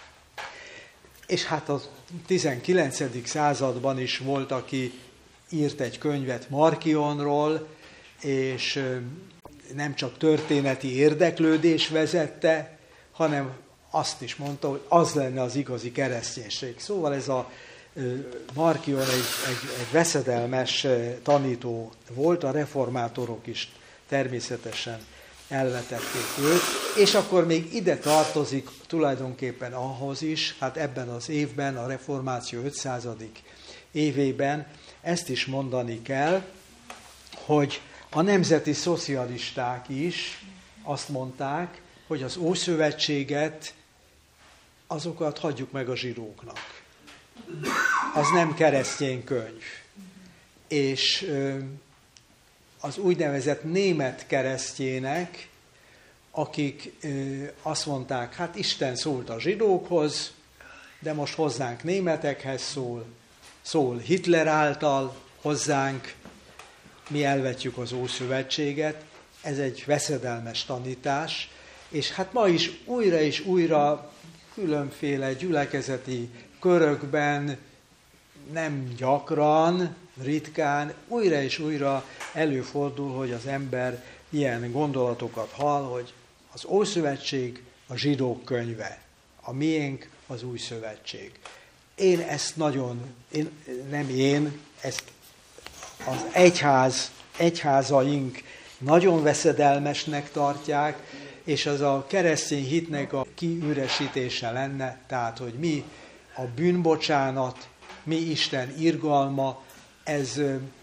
És hát a tizenkilencedik században is volt, aki írt egy könyvet Markionról, és nem csak történeti érdeklődés vezette, hanem azt is mondta, hogy az lenne az igazi kereszténység. Szóval ez a Markion egy, egy, egy veszedelmes tanító volt, a reformátorok is természetesen elvetették őt, és akkor még ide tartozik tulajdonképpen ahhoz is, hát ebben az évben, a reformáció ötszázadik évében ezt is mondani kell, hogy a nemzeti szocialisták is azt mondták, hogy az Ószövetséget azokat hagyjuk meg a zsidóknak. Az nem keresztény könyv. És az úgynevezett német keresztjének, akik azt mondták, hát Isten szólt a zsidókhoz, de most hozzánk németekhez szól, szól Hitler által hozzánk, mi elvetjük az Ószövetséget, ez egy veszedelmes tanítás, és hát ma is újra és újra különféle gyülekezeti körökben, nem gyakran, ritkán, újra és újra előfordul, hogy az ember ilyen gondolatokat hall, hogy az Ószövetség a zsidók könyve, a miénk az Új Szövetség. Én ezt nagyon, én, nem én, ezt az egyház, egyházaink nagyon veszedelmesnek tartják, és az a keresztény hitnek a kiüresítése lenne, tehát, hogy mi a bűnbocsánat, mi Isten irgalma, ez,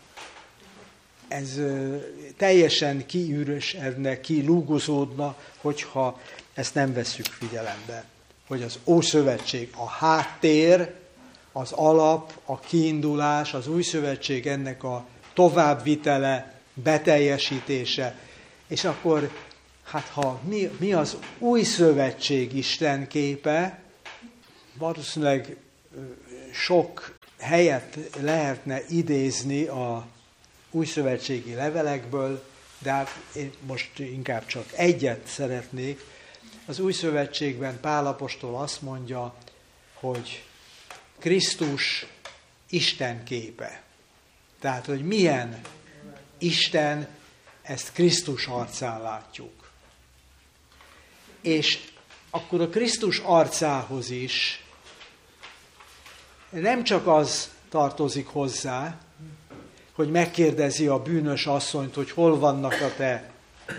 ez teljesen kiüresedne, kilúgozódna, hogyha ezt nem vesszük figyelembe. Hogy az Ószövetség a háttér, az alap, a kiindulás, az Új Szövetség ennek a továbbvitele, beteljesítése. És akkor, hát ha mi, mi az Új Szövetség Isten képe, valószínűleg sok helyet lehetne idézni a újszövetségi levelekből, de hát én most inkább csak egyet szeretnék. Az Új Szövetségben Pál apostol azt mondja, hogy Krisztus Isten képe. Tehát, hogy milyen Isten, ezt Krisztus arcán látjuk. És akkor a Krisztus arcához is nem csak az tartozik hozzá, hogy megkérdezi a bűnös asszonyt, hogy hol vannak a te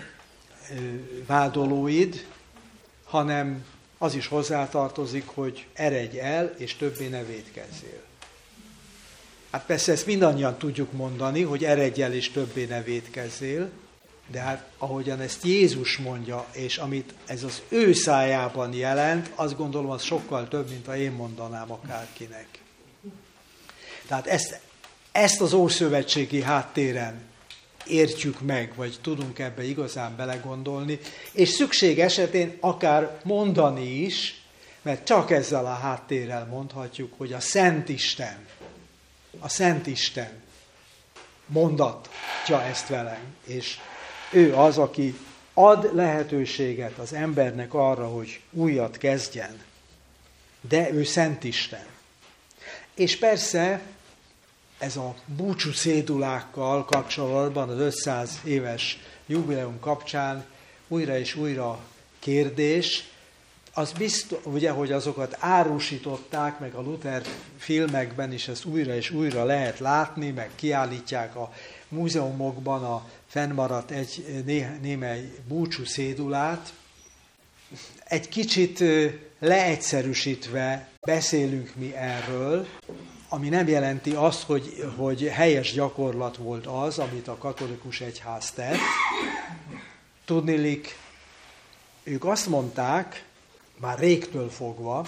vádolóid, hanem az is hozzátartozik, hogy eredj el, és többé ne vétkezzél. Hát persze ezt mindannyian tudjuk mondani, hogy eredj el, és többé ne vétkezzél, de hát ahogyan ezt Jézus mondja, és amit ez az ő szájában jelent, azt gondolom, az sokkal több, mint ha én mondanám akárkinek. Tehát ezt, ezt az ószövetségi háttéren értjük meg, vagy tudunk ebbe igazán belegondolni, és szükség esetén akár mondani is, mert csak ezzel a háttérrel mondhatjuk, hogy a Szent Isten, a Szent Isten mondatja ezt velem, és ő az, aki ad lehetőséget az embernek arra, hogy újat kezdjen, de ő Szent Isten. És persze ez a búcsú cédulákkal kapcsolatban, az ötszáz éves jubileum kapcsán újra és újra kérdés, az biztos, ugye, hogy azokat árusították, meg a Luther filmekben is ezt újra és újra lehet látni, meg kiállítják a múzeumokban a fennmaradt egy némely búcsú cédulát. Egy kicsit leegyszerűsítve beszélünk mi erről, ami nem jelenti azt, hogy, hogy helyes gyakorlat volt az, amit a katolikus egyház tett. Tudniillik, ők azt mondták, már régtől fogva,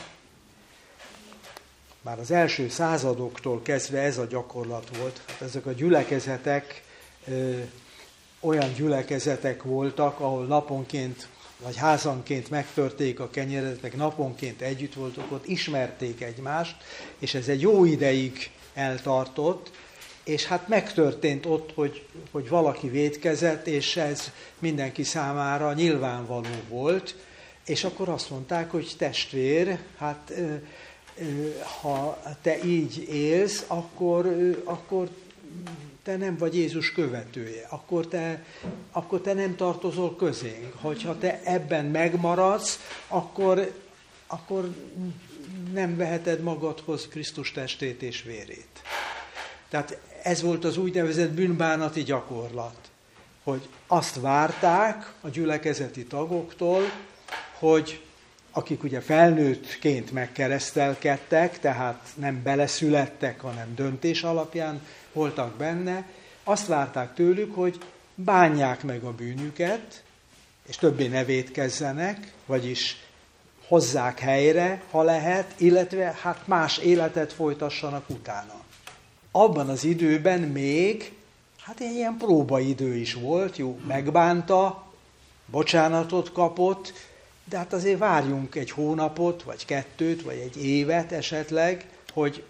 már az első századoktól kezdve ez a gyakorlat volt. Hát ezek a gyülekezetek ö, olyan gyülekezetek voltak, ahol naponként vagy házanként megtörték a kenyeret, meg naponként együtt voltak, ott ismerték egymást, és ez egy jó ideig eltartott, és hát megtörtént ott, hogy, hogy valaki vétkezett, és ez mindenki számára nyilvánvaló volt, és akkor azt mondták, hogy testvér, hát ha te így élsz, akkor, akkor te nem vagy Jézus követője, akkor te, akkor te nem tartozol közénk. Hogyha te ebben megmaradsz, akkor, akkor nem veheted magadhoz Krisztus testét és vérét. Tehát ez volt az úgynevezett bűnbánati gyakorlat, hogy azt várták a gyülekezeti tagoktól, hogy akik ugye felnőttként megkeresztelkedtek, tehát nem beleszülettek, hanem döntés alapján voltak benne, azt várták tőlük, hogy bánják meg a bűnüket, és többé ne vétkezzenek, vagyis hozzák helyre, ha lehet, illetve hát más életet folytassanak utána. Abban az időben még, hát egy ilyen próbaidő is volt, jó, megbánta, bocsánatot kapott, de hát azért várjunk egy hónapot, vagy kettőt, vagy egy évet esetleg, hogy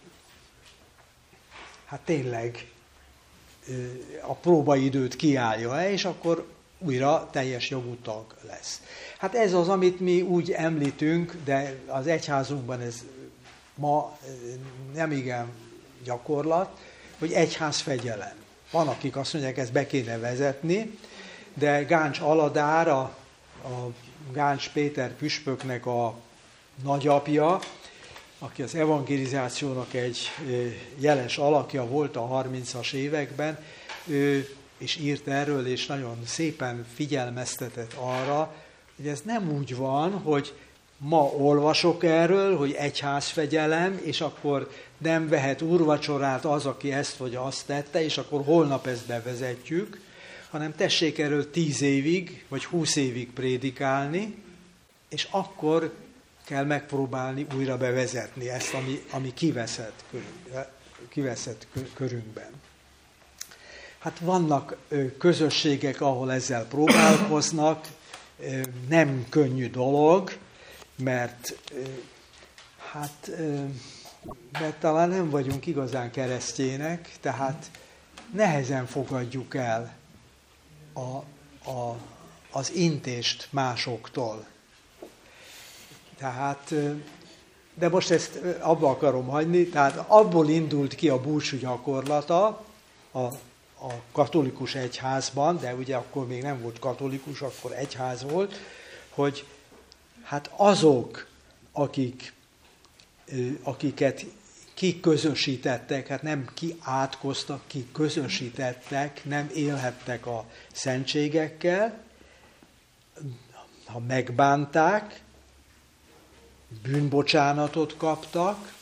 hát tényleg a próbaidőt kiállja, és akkor újra teljes jogú tag lesz. Hát ez az, amit mi úgy említünk, de az egyházunkban ez ma nem igen gyakorlat, hogy egyházfegyelem. Van, akik azt mondják, ezt be kéne vezetni, de Gáncs Aladár, a, a Gáncs Péter püspöknek a nagyapja, aki az evangelizációnak egy jeles alakja volt a harmincas években, ő és írt erről, és nagyon szépen figyelmeztetett arra, hogy ez nem úgy van, hogy ma olvasok erről, hogy egyházfegyelem, és akkor nem vehet úrvacsorát az, aki ezt vagy azt tette, és akkor holnap ezt bevezetjük, hanem tessék erről tíz évig, vagy húsz évig prédikálni, és akkor kell megpróbálni újra bevezetni ezt, ami, ami kiveszett, körünkben, kiveszett körünkben. Hát vannak közösségek, ahol ezzel próbálkoznak, nem könnyű dolog, mert hát mert talán nem vagyunk igazán keresztjének, tehát nehezen fogadjuk el a, a, az intést másoktól. Tehát, de most ezt abba akarom hagyni, tehát abból indult ki a búcsú gyakorlata a, a katolikus egyházban, de ugye akkor még nem volt katolikus, akkor egyház volt, hogy hát azok, akik, akiket kiközösítettek, hát nem kiátkoztak, kiközösítettek, nem élhettek a szentségekkel, ha megbánták, bűnbocsánatot kaptak,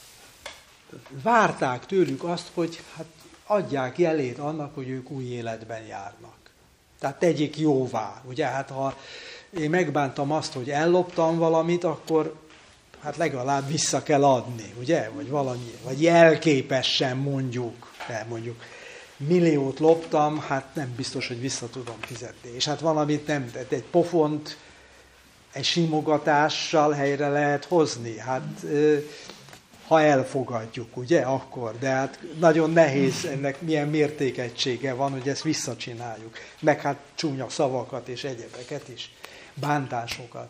várták tőlük azt, hogy hát adják jelét annak, hogy ők új életben járnak. Tehát tegyék jóvá. Ugye, hát ha én megbántam azt, hogy elloptam valamit, akkor hát legalább vissza kell adni, ugye? Vagy valami, vagy jelképesen mondjuk, de mondjuk milliót loptam, hát nem biztos, hogy vissza tudom fizetni. És hát valamit nem, egy pofont egy simogatással helyre lehet hozni. Hát ha elfogadjuk, ugye, akkor. De hát nagyon nehéz, ennek milyen mértékegysége van, hogy ezt visszacsináljuk. Meg hát csúnya szavakat és egyebeket is, bántásokat.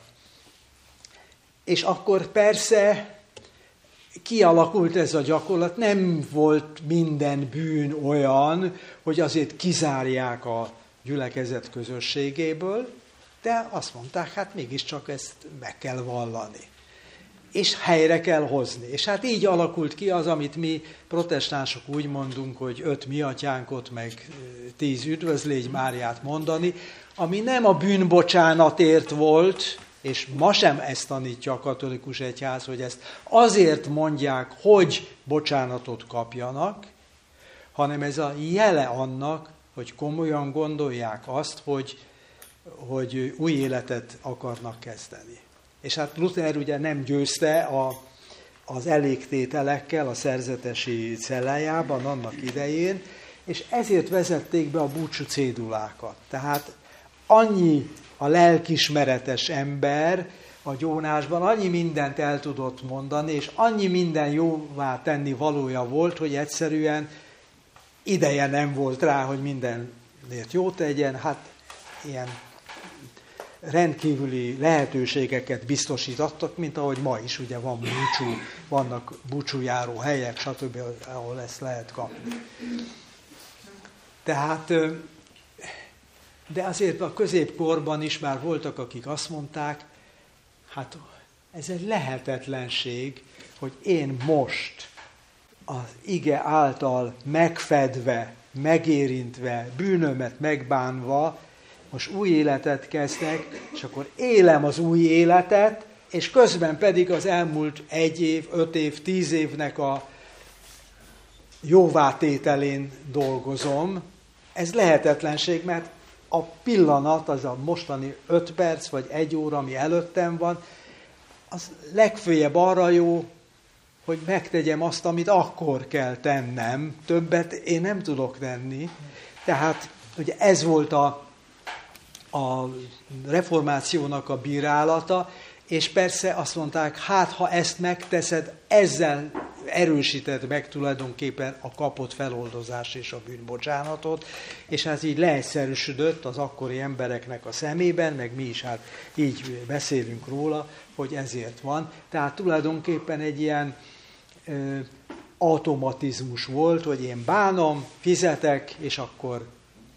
És akkor persze kialakult ez a gyakorlat, nem volt minden bűn olyan, hogy azért kizárják a gyülekezet közösségéből, de azt mondták, hát mégiscsak ezt meg kell vallani. És helyre kell hozni. És hát így alakult ki az, amit mi protestánsok úgy mondunk, hogy öt mi atyánkot, meg tíz üdvözlégy Máriát mondani, ami nem a bűnbocsánatért volt, és ma sem ezt tanítja a katolikus egyház, hogy ezt azért mondják, hogy bocsánatot kapjanak, hanem ez a jele annak, hogy komolyan gondolják azt, hogy, hogy új életet akarnak kezdeni. És hát Luther ugye nem győzte a, az elégtételekkel a szerzetesi cellájában annak idején, és ezért vezették be a búcsú cédulákat. Tehát annyi a lelkismeretes ember a gyónásban, annyi mindent el tudott mondani, és annyi minden jóvá tenni valója volt, hogy egyszerűen ideje nem volt rá, hogy mindenért jót tegyen, hát ilyen rendkívüli lehetőségeket biztosítottak, mint ahogy ma is, ugye van búcsú, vannak búcsújáró helyek, stb., ahol ezt lehet kapni. Tehát, de azért a középkorban is már voltak, akik azt mondták, hát ez egy lehetetlenség, hogy én most az ige által megfedve, megérintve, bűnömet megbánva, most új életet kezdek, és akkor élem az új életet, és közben pedig az elmúlt egy év, öt év, tíz évnek a jóvátételén dolgozom. Ez lehetetlenség, mert a pillanat, az a mostani öt perc, vagy egy óra, ami előttem van, az legfőjebb arra jó, hogy megtegyem azt, amit akkor kell tennem, többet én nem tudok tenni. Tehát ugye ez volt a, a reformációnak a bírálata, és persze azt mondták, hát ha ezt megteszed, ezzel erősíted meg tulajdonképpen a kapott feloldozás és a bűnbocsánatot, és hát így leegyszerűsödött az akkori embereknek a szemében, meg mi is hát így beszélünk róla, hogy ezért van. Tehát tulajdonképpen egy ilyen ö, automatizmus volt, hogy én bánom, fizetek, és akkor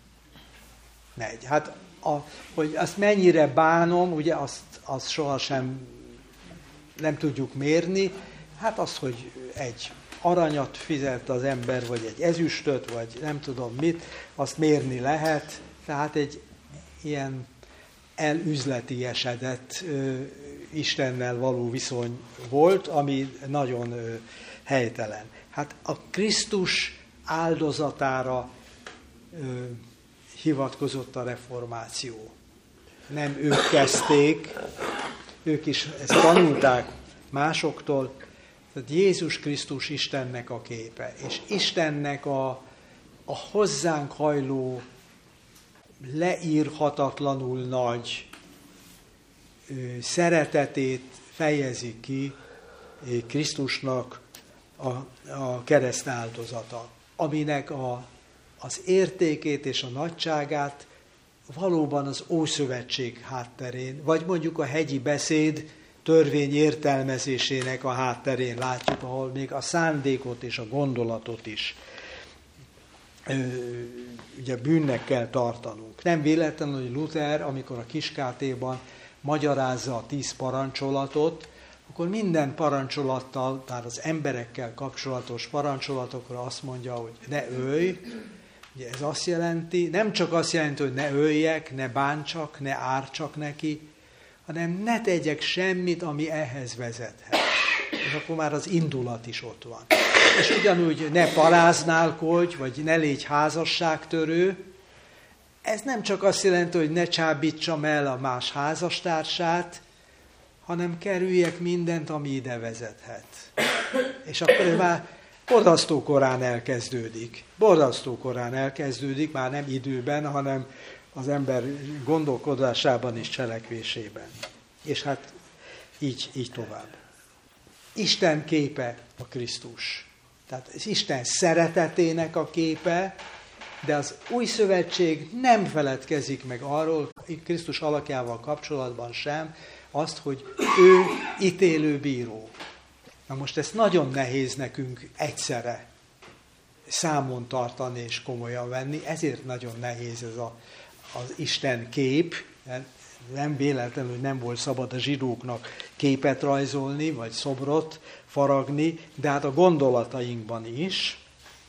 megy. Hát a, hogy azt mennyire bánom, ugye azt, azt sohasem nem tudjuk mérni. Hát az, hogy egy aranyat fizet az ember, vagy egy ezüstöt, vagy nem tudom mit, azt mérni lehet. Tehát egy ilyen elüzletiesedett ö, Istennel való viszony volt, ami nagyon ö, helytelen. Hát a Krisztus áldozatára ö, hivatkozott a reformáció. Nem ők kezdték, ők is ezt tanulták másoktól. Tehát Jézus Krisztus Istennek a képe, és Istennek a, a hozzánk hajló, leírhatatlanul nagy ö, szeretetét fejezi ki Krisztusnak a, a kereszt áldozata, aminek a, az értékét és a nagyságát valóban az Ószövetség hátterén, vagy mondjuk a hegyi beszéd törvény értelmezésének a hátterén látjuk, ahol még a szándékot és a gondolatot is ö, ugye bűnnek kell tartanunk. Nem véletlen, hogy Luther, amikor a Kiskátéban magyarázza a tíz parancsolatot, akkor minden parancsolattal, tehát az emberekkel kapcsolatos parancsolatokra azt mondja, hogy ne ölj. Ugye ez azt jelenti, nem csak azt jelenti, hogy ne öljek, ne bántsak, ne ártsak neki, hanem ne tegyek semmit, ami ehhez vezethet. És akkor már az indulat is ott van. És ugyanúgy ne paráználkodj, vagy ne légy házasságtörő. Ez nem csak azt jelenti, hogy ne csábítsam el a más házastársát, hanem kerüljek mindent, ami ide vezethet. És akkor már borzasztó korán elkezdődik. Borzasztó korán elkezdődik, már nem időben, hanem az ember gondolkodásában és cselekvésében. És hát így, így tovább. Isten képe a Krisztus. Tehát az Isten szeretetének a képe, de az új szövetség nem feledkezik meg arról, Krisztus alakjával kapcsolatban sem, azt, hogy ő ítélő bíró. Na most ezt nagyon nehéz nekünk egyszerre számon tartani és komolyan venni, ezért nagyon nehéz ez a, az Isten kép. Nem véletlenül, hogy nem volt szabad a zsidóknak képet rajzolni, vagy szobrot faragni, de hát a gondolatainkban is.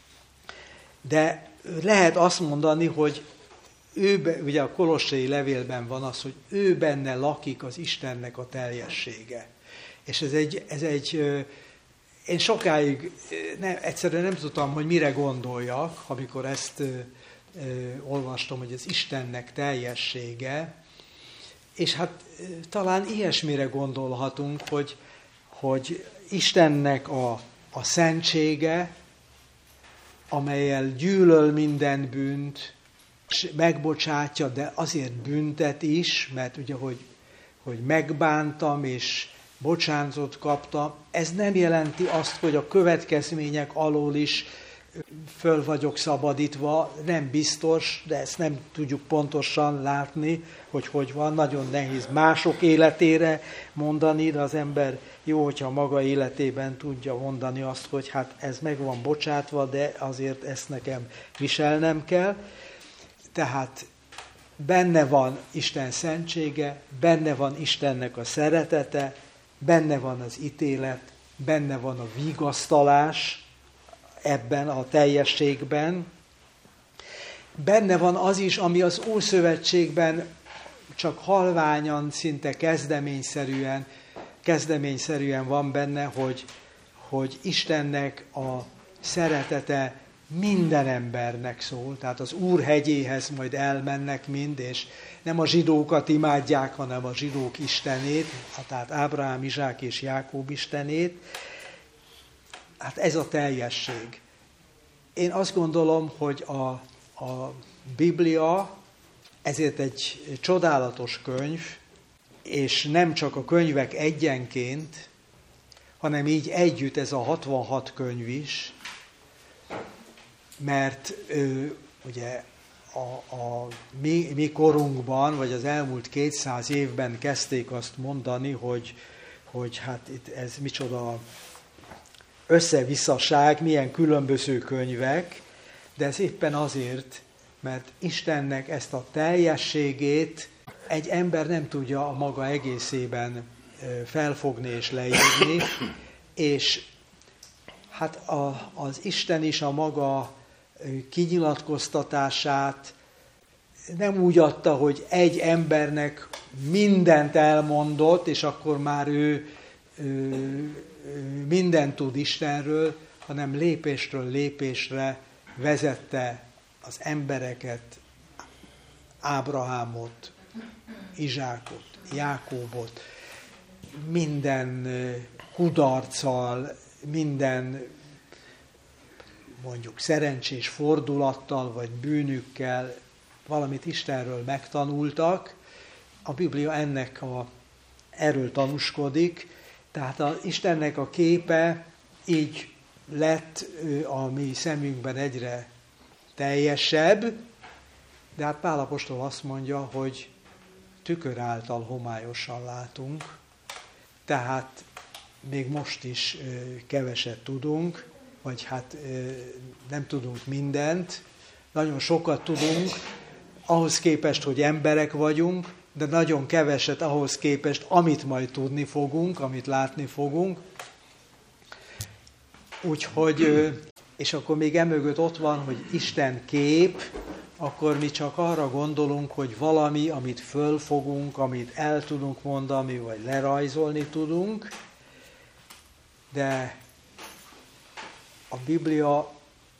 De lehet azt mondani, hogy ő, ugye a kolossai levélben van az, hogy ő benne lakik az Istennek a teljessége. És ez egy, ez egy én sokáig nem, egyszerűen nem tudtam, hogy mire gondoljak, amikor ezt ö, ö, olvastam, hogy az Istennek teljessége, és hát ö, talán ilyesmire gondolhatunk, hogy, hogy Istennek a, a szentsége, amellyel gyűlöl minden bűnt, és megbocsátja, de azért büntet is, mert ugye, hogy, hogy megbántam, és bocsánatot kaptam, ez nem jelenti azt, hogy a következmények alól is föl vagyok szabadítva, nem biztos, de ezt nem tudjuk pontosan látni, hogy hogy van, nagyon nehéz mások életére mondani, de az ember jó, hogyha maga életében tudja mondani azt, hogy hát ez meg van bocsátva, de azért ezt nekem viselnem kell. Tehát benne van Isten szentsége, benne van Istennek a szeretete, benne van az ítélet, benne van a vigasztalás ebben a teljességben. Benne van az is, ami az Ószövetségben csak halványan, szinte kezdeményszerűen, kezdeményszerűen van benne, hogy, hogy Istennek a szeretete minden embernek szól, tehát az Úr hegyéhez majd elmennek mind, és nem a zsidókat imádják, hanem a zsidók istenét, tehát Ábrahám, Izsák és Jákob istenét. Hát ez a teljesség. Én azt gondolom, hogy a, a Biblia ezért egy csodálatos könyv, és nem csak a könyvek egyenként, hanem így együtt ez a hatvanhat könyv is, mert ö, ugye a, a mi, mi korunkban, vagy az elmúlt kétszáz évben kezdték azt mondani, hogy, hogy hát itt ez micsoda összevisszaság, milyen különböző könyvek, de ez éppen azért, mert Istennek ezt a teljességét egy ember nem tudja a maga egészében felfogni és leírni, és hát a, az Isten is a maga kinyilatkoztatását nem úgy adta, hogy egy embernek mindent elmondott, és akkor már ő, ő mindent tud Istenről, hanem lépésről lépésre vezette az embereket, Ábrahámot, Izsákot, Jákóbot, minden kudarccal, minden mondjuk szerencsés fordulattal, vagy bűnükkel valamit Istenről megtanultak. A Biblia ennek a, erről tanúskodik, tehát az Istennek a képe így lett a mi szemünkben egyre teljesebb, de hát Pál apostol azt mondja, hogy tükör által homályosan látunk, tehát még most is keveset tudunk, vagy hát nem tudunk mindent, nagyon sokat tudunk, ahhoz képest, hogy emberek vagyunk, de nagyon keveset ahhoz képest, amit majd tudni fogunk, amit látni fogunk. Úgyhogy, és akkor még emögött ott van, hogy Isten kép, akkor mi csak arra gondolunk, hogy valami, amit fölfogunk, amit el tudunk mondani, vagy lerajzolni tudunk, de a Biblia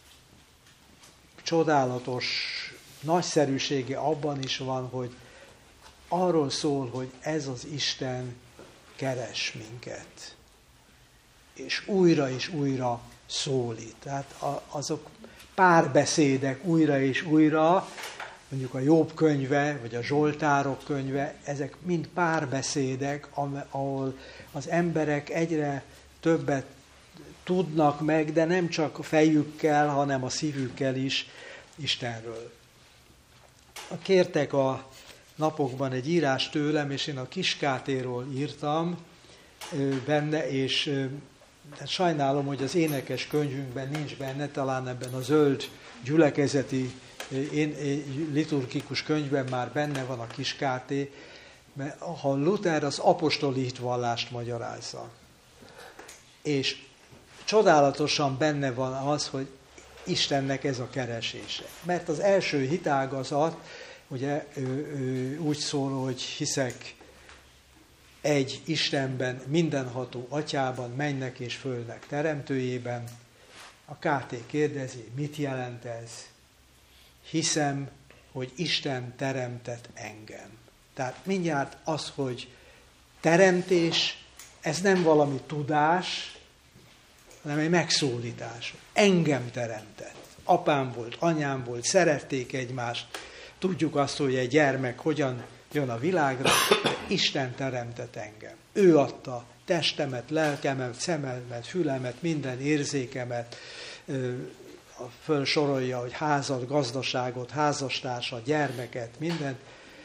csodálatos nagyszerűsége abban is van, hogy arról szól, hogy ez az Isten keres minket, és újra és újra szólít. Tehát azok párbeszédek újra és újra, mondjuk a Jobb könyve, vagy a Zsoltárok könyve, ezek mind párbeszédek, ahol az emberek egyre többet tudnak meg, de nem csak a fejükkel, hanem a szívükkel is Istenről. Kértek a napokban egy írást tőlem, és én a Kiskátéról írtam benne, és sajnálom, hogy az énekes könyvünkben nincs benne, talán ebben a zöld gyülekezeti én, liturgikus könyvben már benne van a Kiskáté, mert ha Luther az apostoli hitvallást magyarázza. És csodálatosan benne van az, hogy Istennek ez a keresése. Mert az első hitágazat, ugye ő, ő úgy szól, hogy hiszek egy Istenben, mindenható Atyában, mennek és földnek teremtőjében. A ká té kérdezi, mit jelent ez? Hiszem, hogy Isten teremtett engem. Tehát mindjárt az, hogy teremtés, ez nem valami tudás, hanem egy megszólítás. Engem teremtett. Apám volt, anyám volt, szerették egymást. Tudjuk azt, hogy egy gyermek hogyan jön a világra, de Isten teremtett engem. Ő adta testemet, lelkemet, szememet, fülemet, minden érzékemet, fölsorolja, hogy házat, gazdaságot, házastársat, gyermeket, mindent.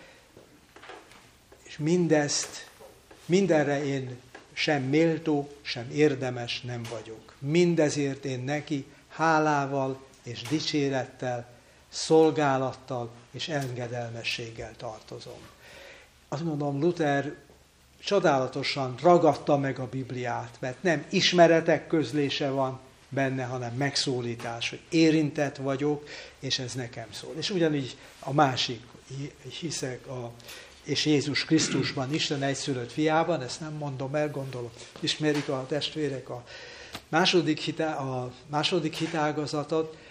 És mindezt, mindenre én sem méltó, sem érdemes nem vagyok. Mindezért én neki hálával és dicsérettel, szolgálattal és engedelmességgel tartozom. Azt mondom, Luther csodálatosan ragadta meg a Bibliát, mert nem ismeretek közlése van benne, hanem megszólítás, hogy érintett vagyok, és ez nekem szól. És ugyanígy a másik, hiszek a és Jézus Krisztusban, Isten egyszülött fiában, ezt nem mondom el, gondolom, ismerik a testvérek a második, hitá, a második hitágazatot,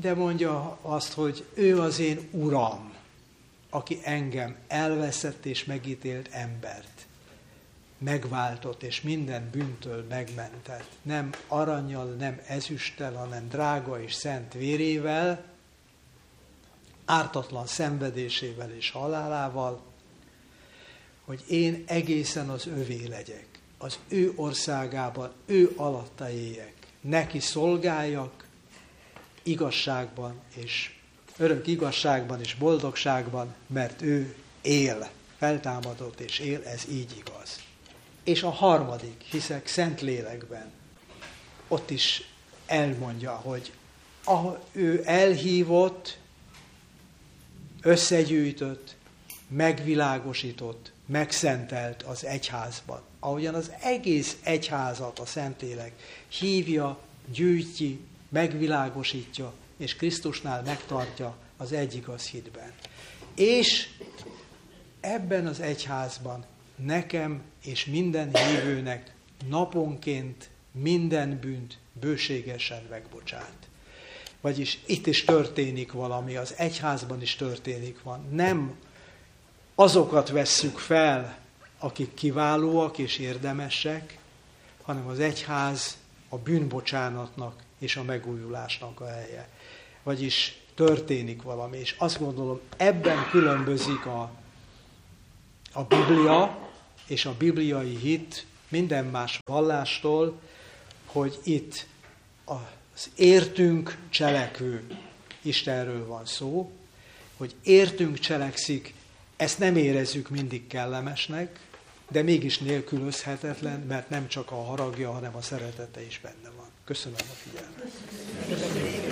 de mondja azt, hogy ő az én Uram, aki engem elveszett és megítélt embert megváltott, és minden bűntől megmentett. Nem arannyal, nem ezüsttel, hanem drága és szent vérével, ártatlan szenvedésével és halálával, hogy én egészen az övé legyek, az ő országában, ő alatta éljek, neki szolgáljak igazságban és örök igazságban és boldogságban, mert ő él, feltámadott és él, ez így igaz. És a harmadik, hiszek Szentlélekben, ott is elmondja, hogy ahol ő elhívott, összegyűjtött, megvilágosított, megszentelt az egyházban. Ahogyan az egész egyházat a Szentlélek hívja, gyűjti, megvilágosítja, és Krisztusnál megtartja az egy igaz hitben. És ebben az egyházban nekem és minden hívőnek naponként minden bűnt bőségesen megbocsát. Vagyis itt is történik valami, az egyházban is történik van. Nem azokat vesszük fel, akik kiválóak és érdemesek, hanem az egyház a bűnbocsánatnak és a megújulásnak a helye. Vagyis történik valami, és azt gondolom, ebben különbözik a, a Biblia és a bibliai hit minden más vallástól, hogy itt az értünk cselekvő Istenről van szó, hogy értünk cselekszik, ezt nem érezzük mindig kellemesnek, de mégis nélkülözhetetlen, mert nem csak a haragja, hanem a szeretete is benne van. Köszönöm a figyelmet.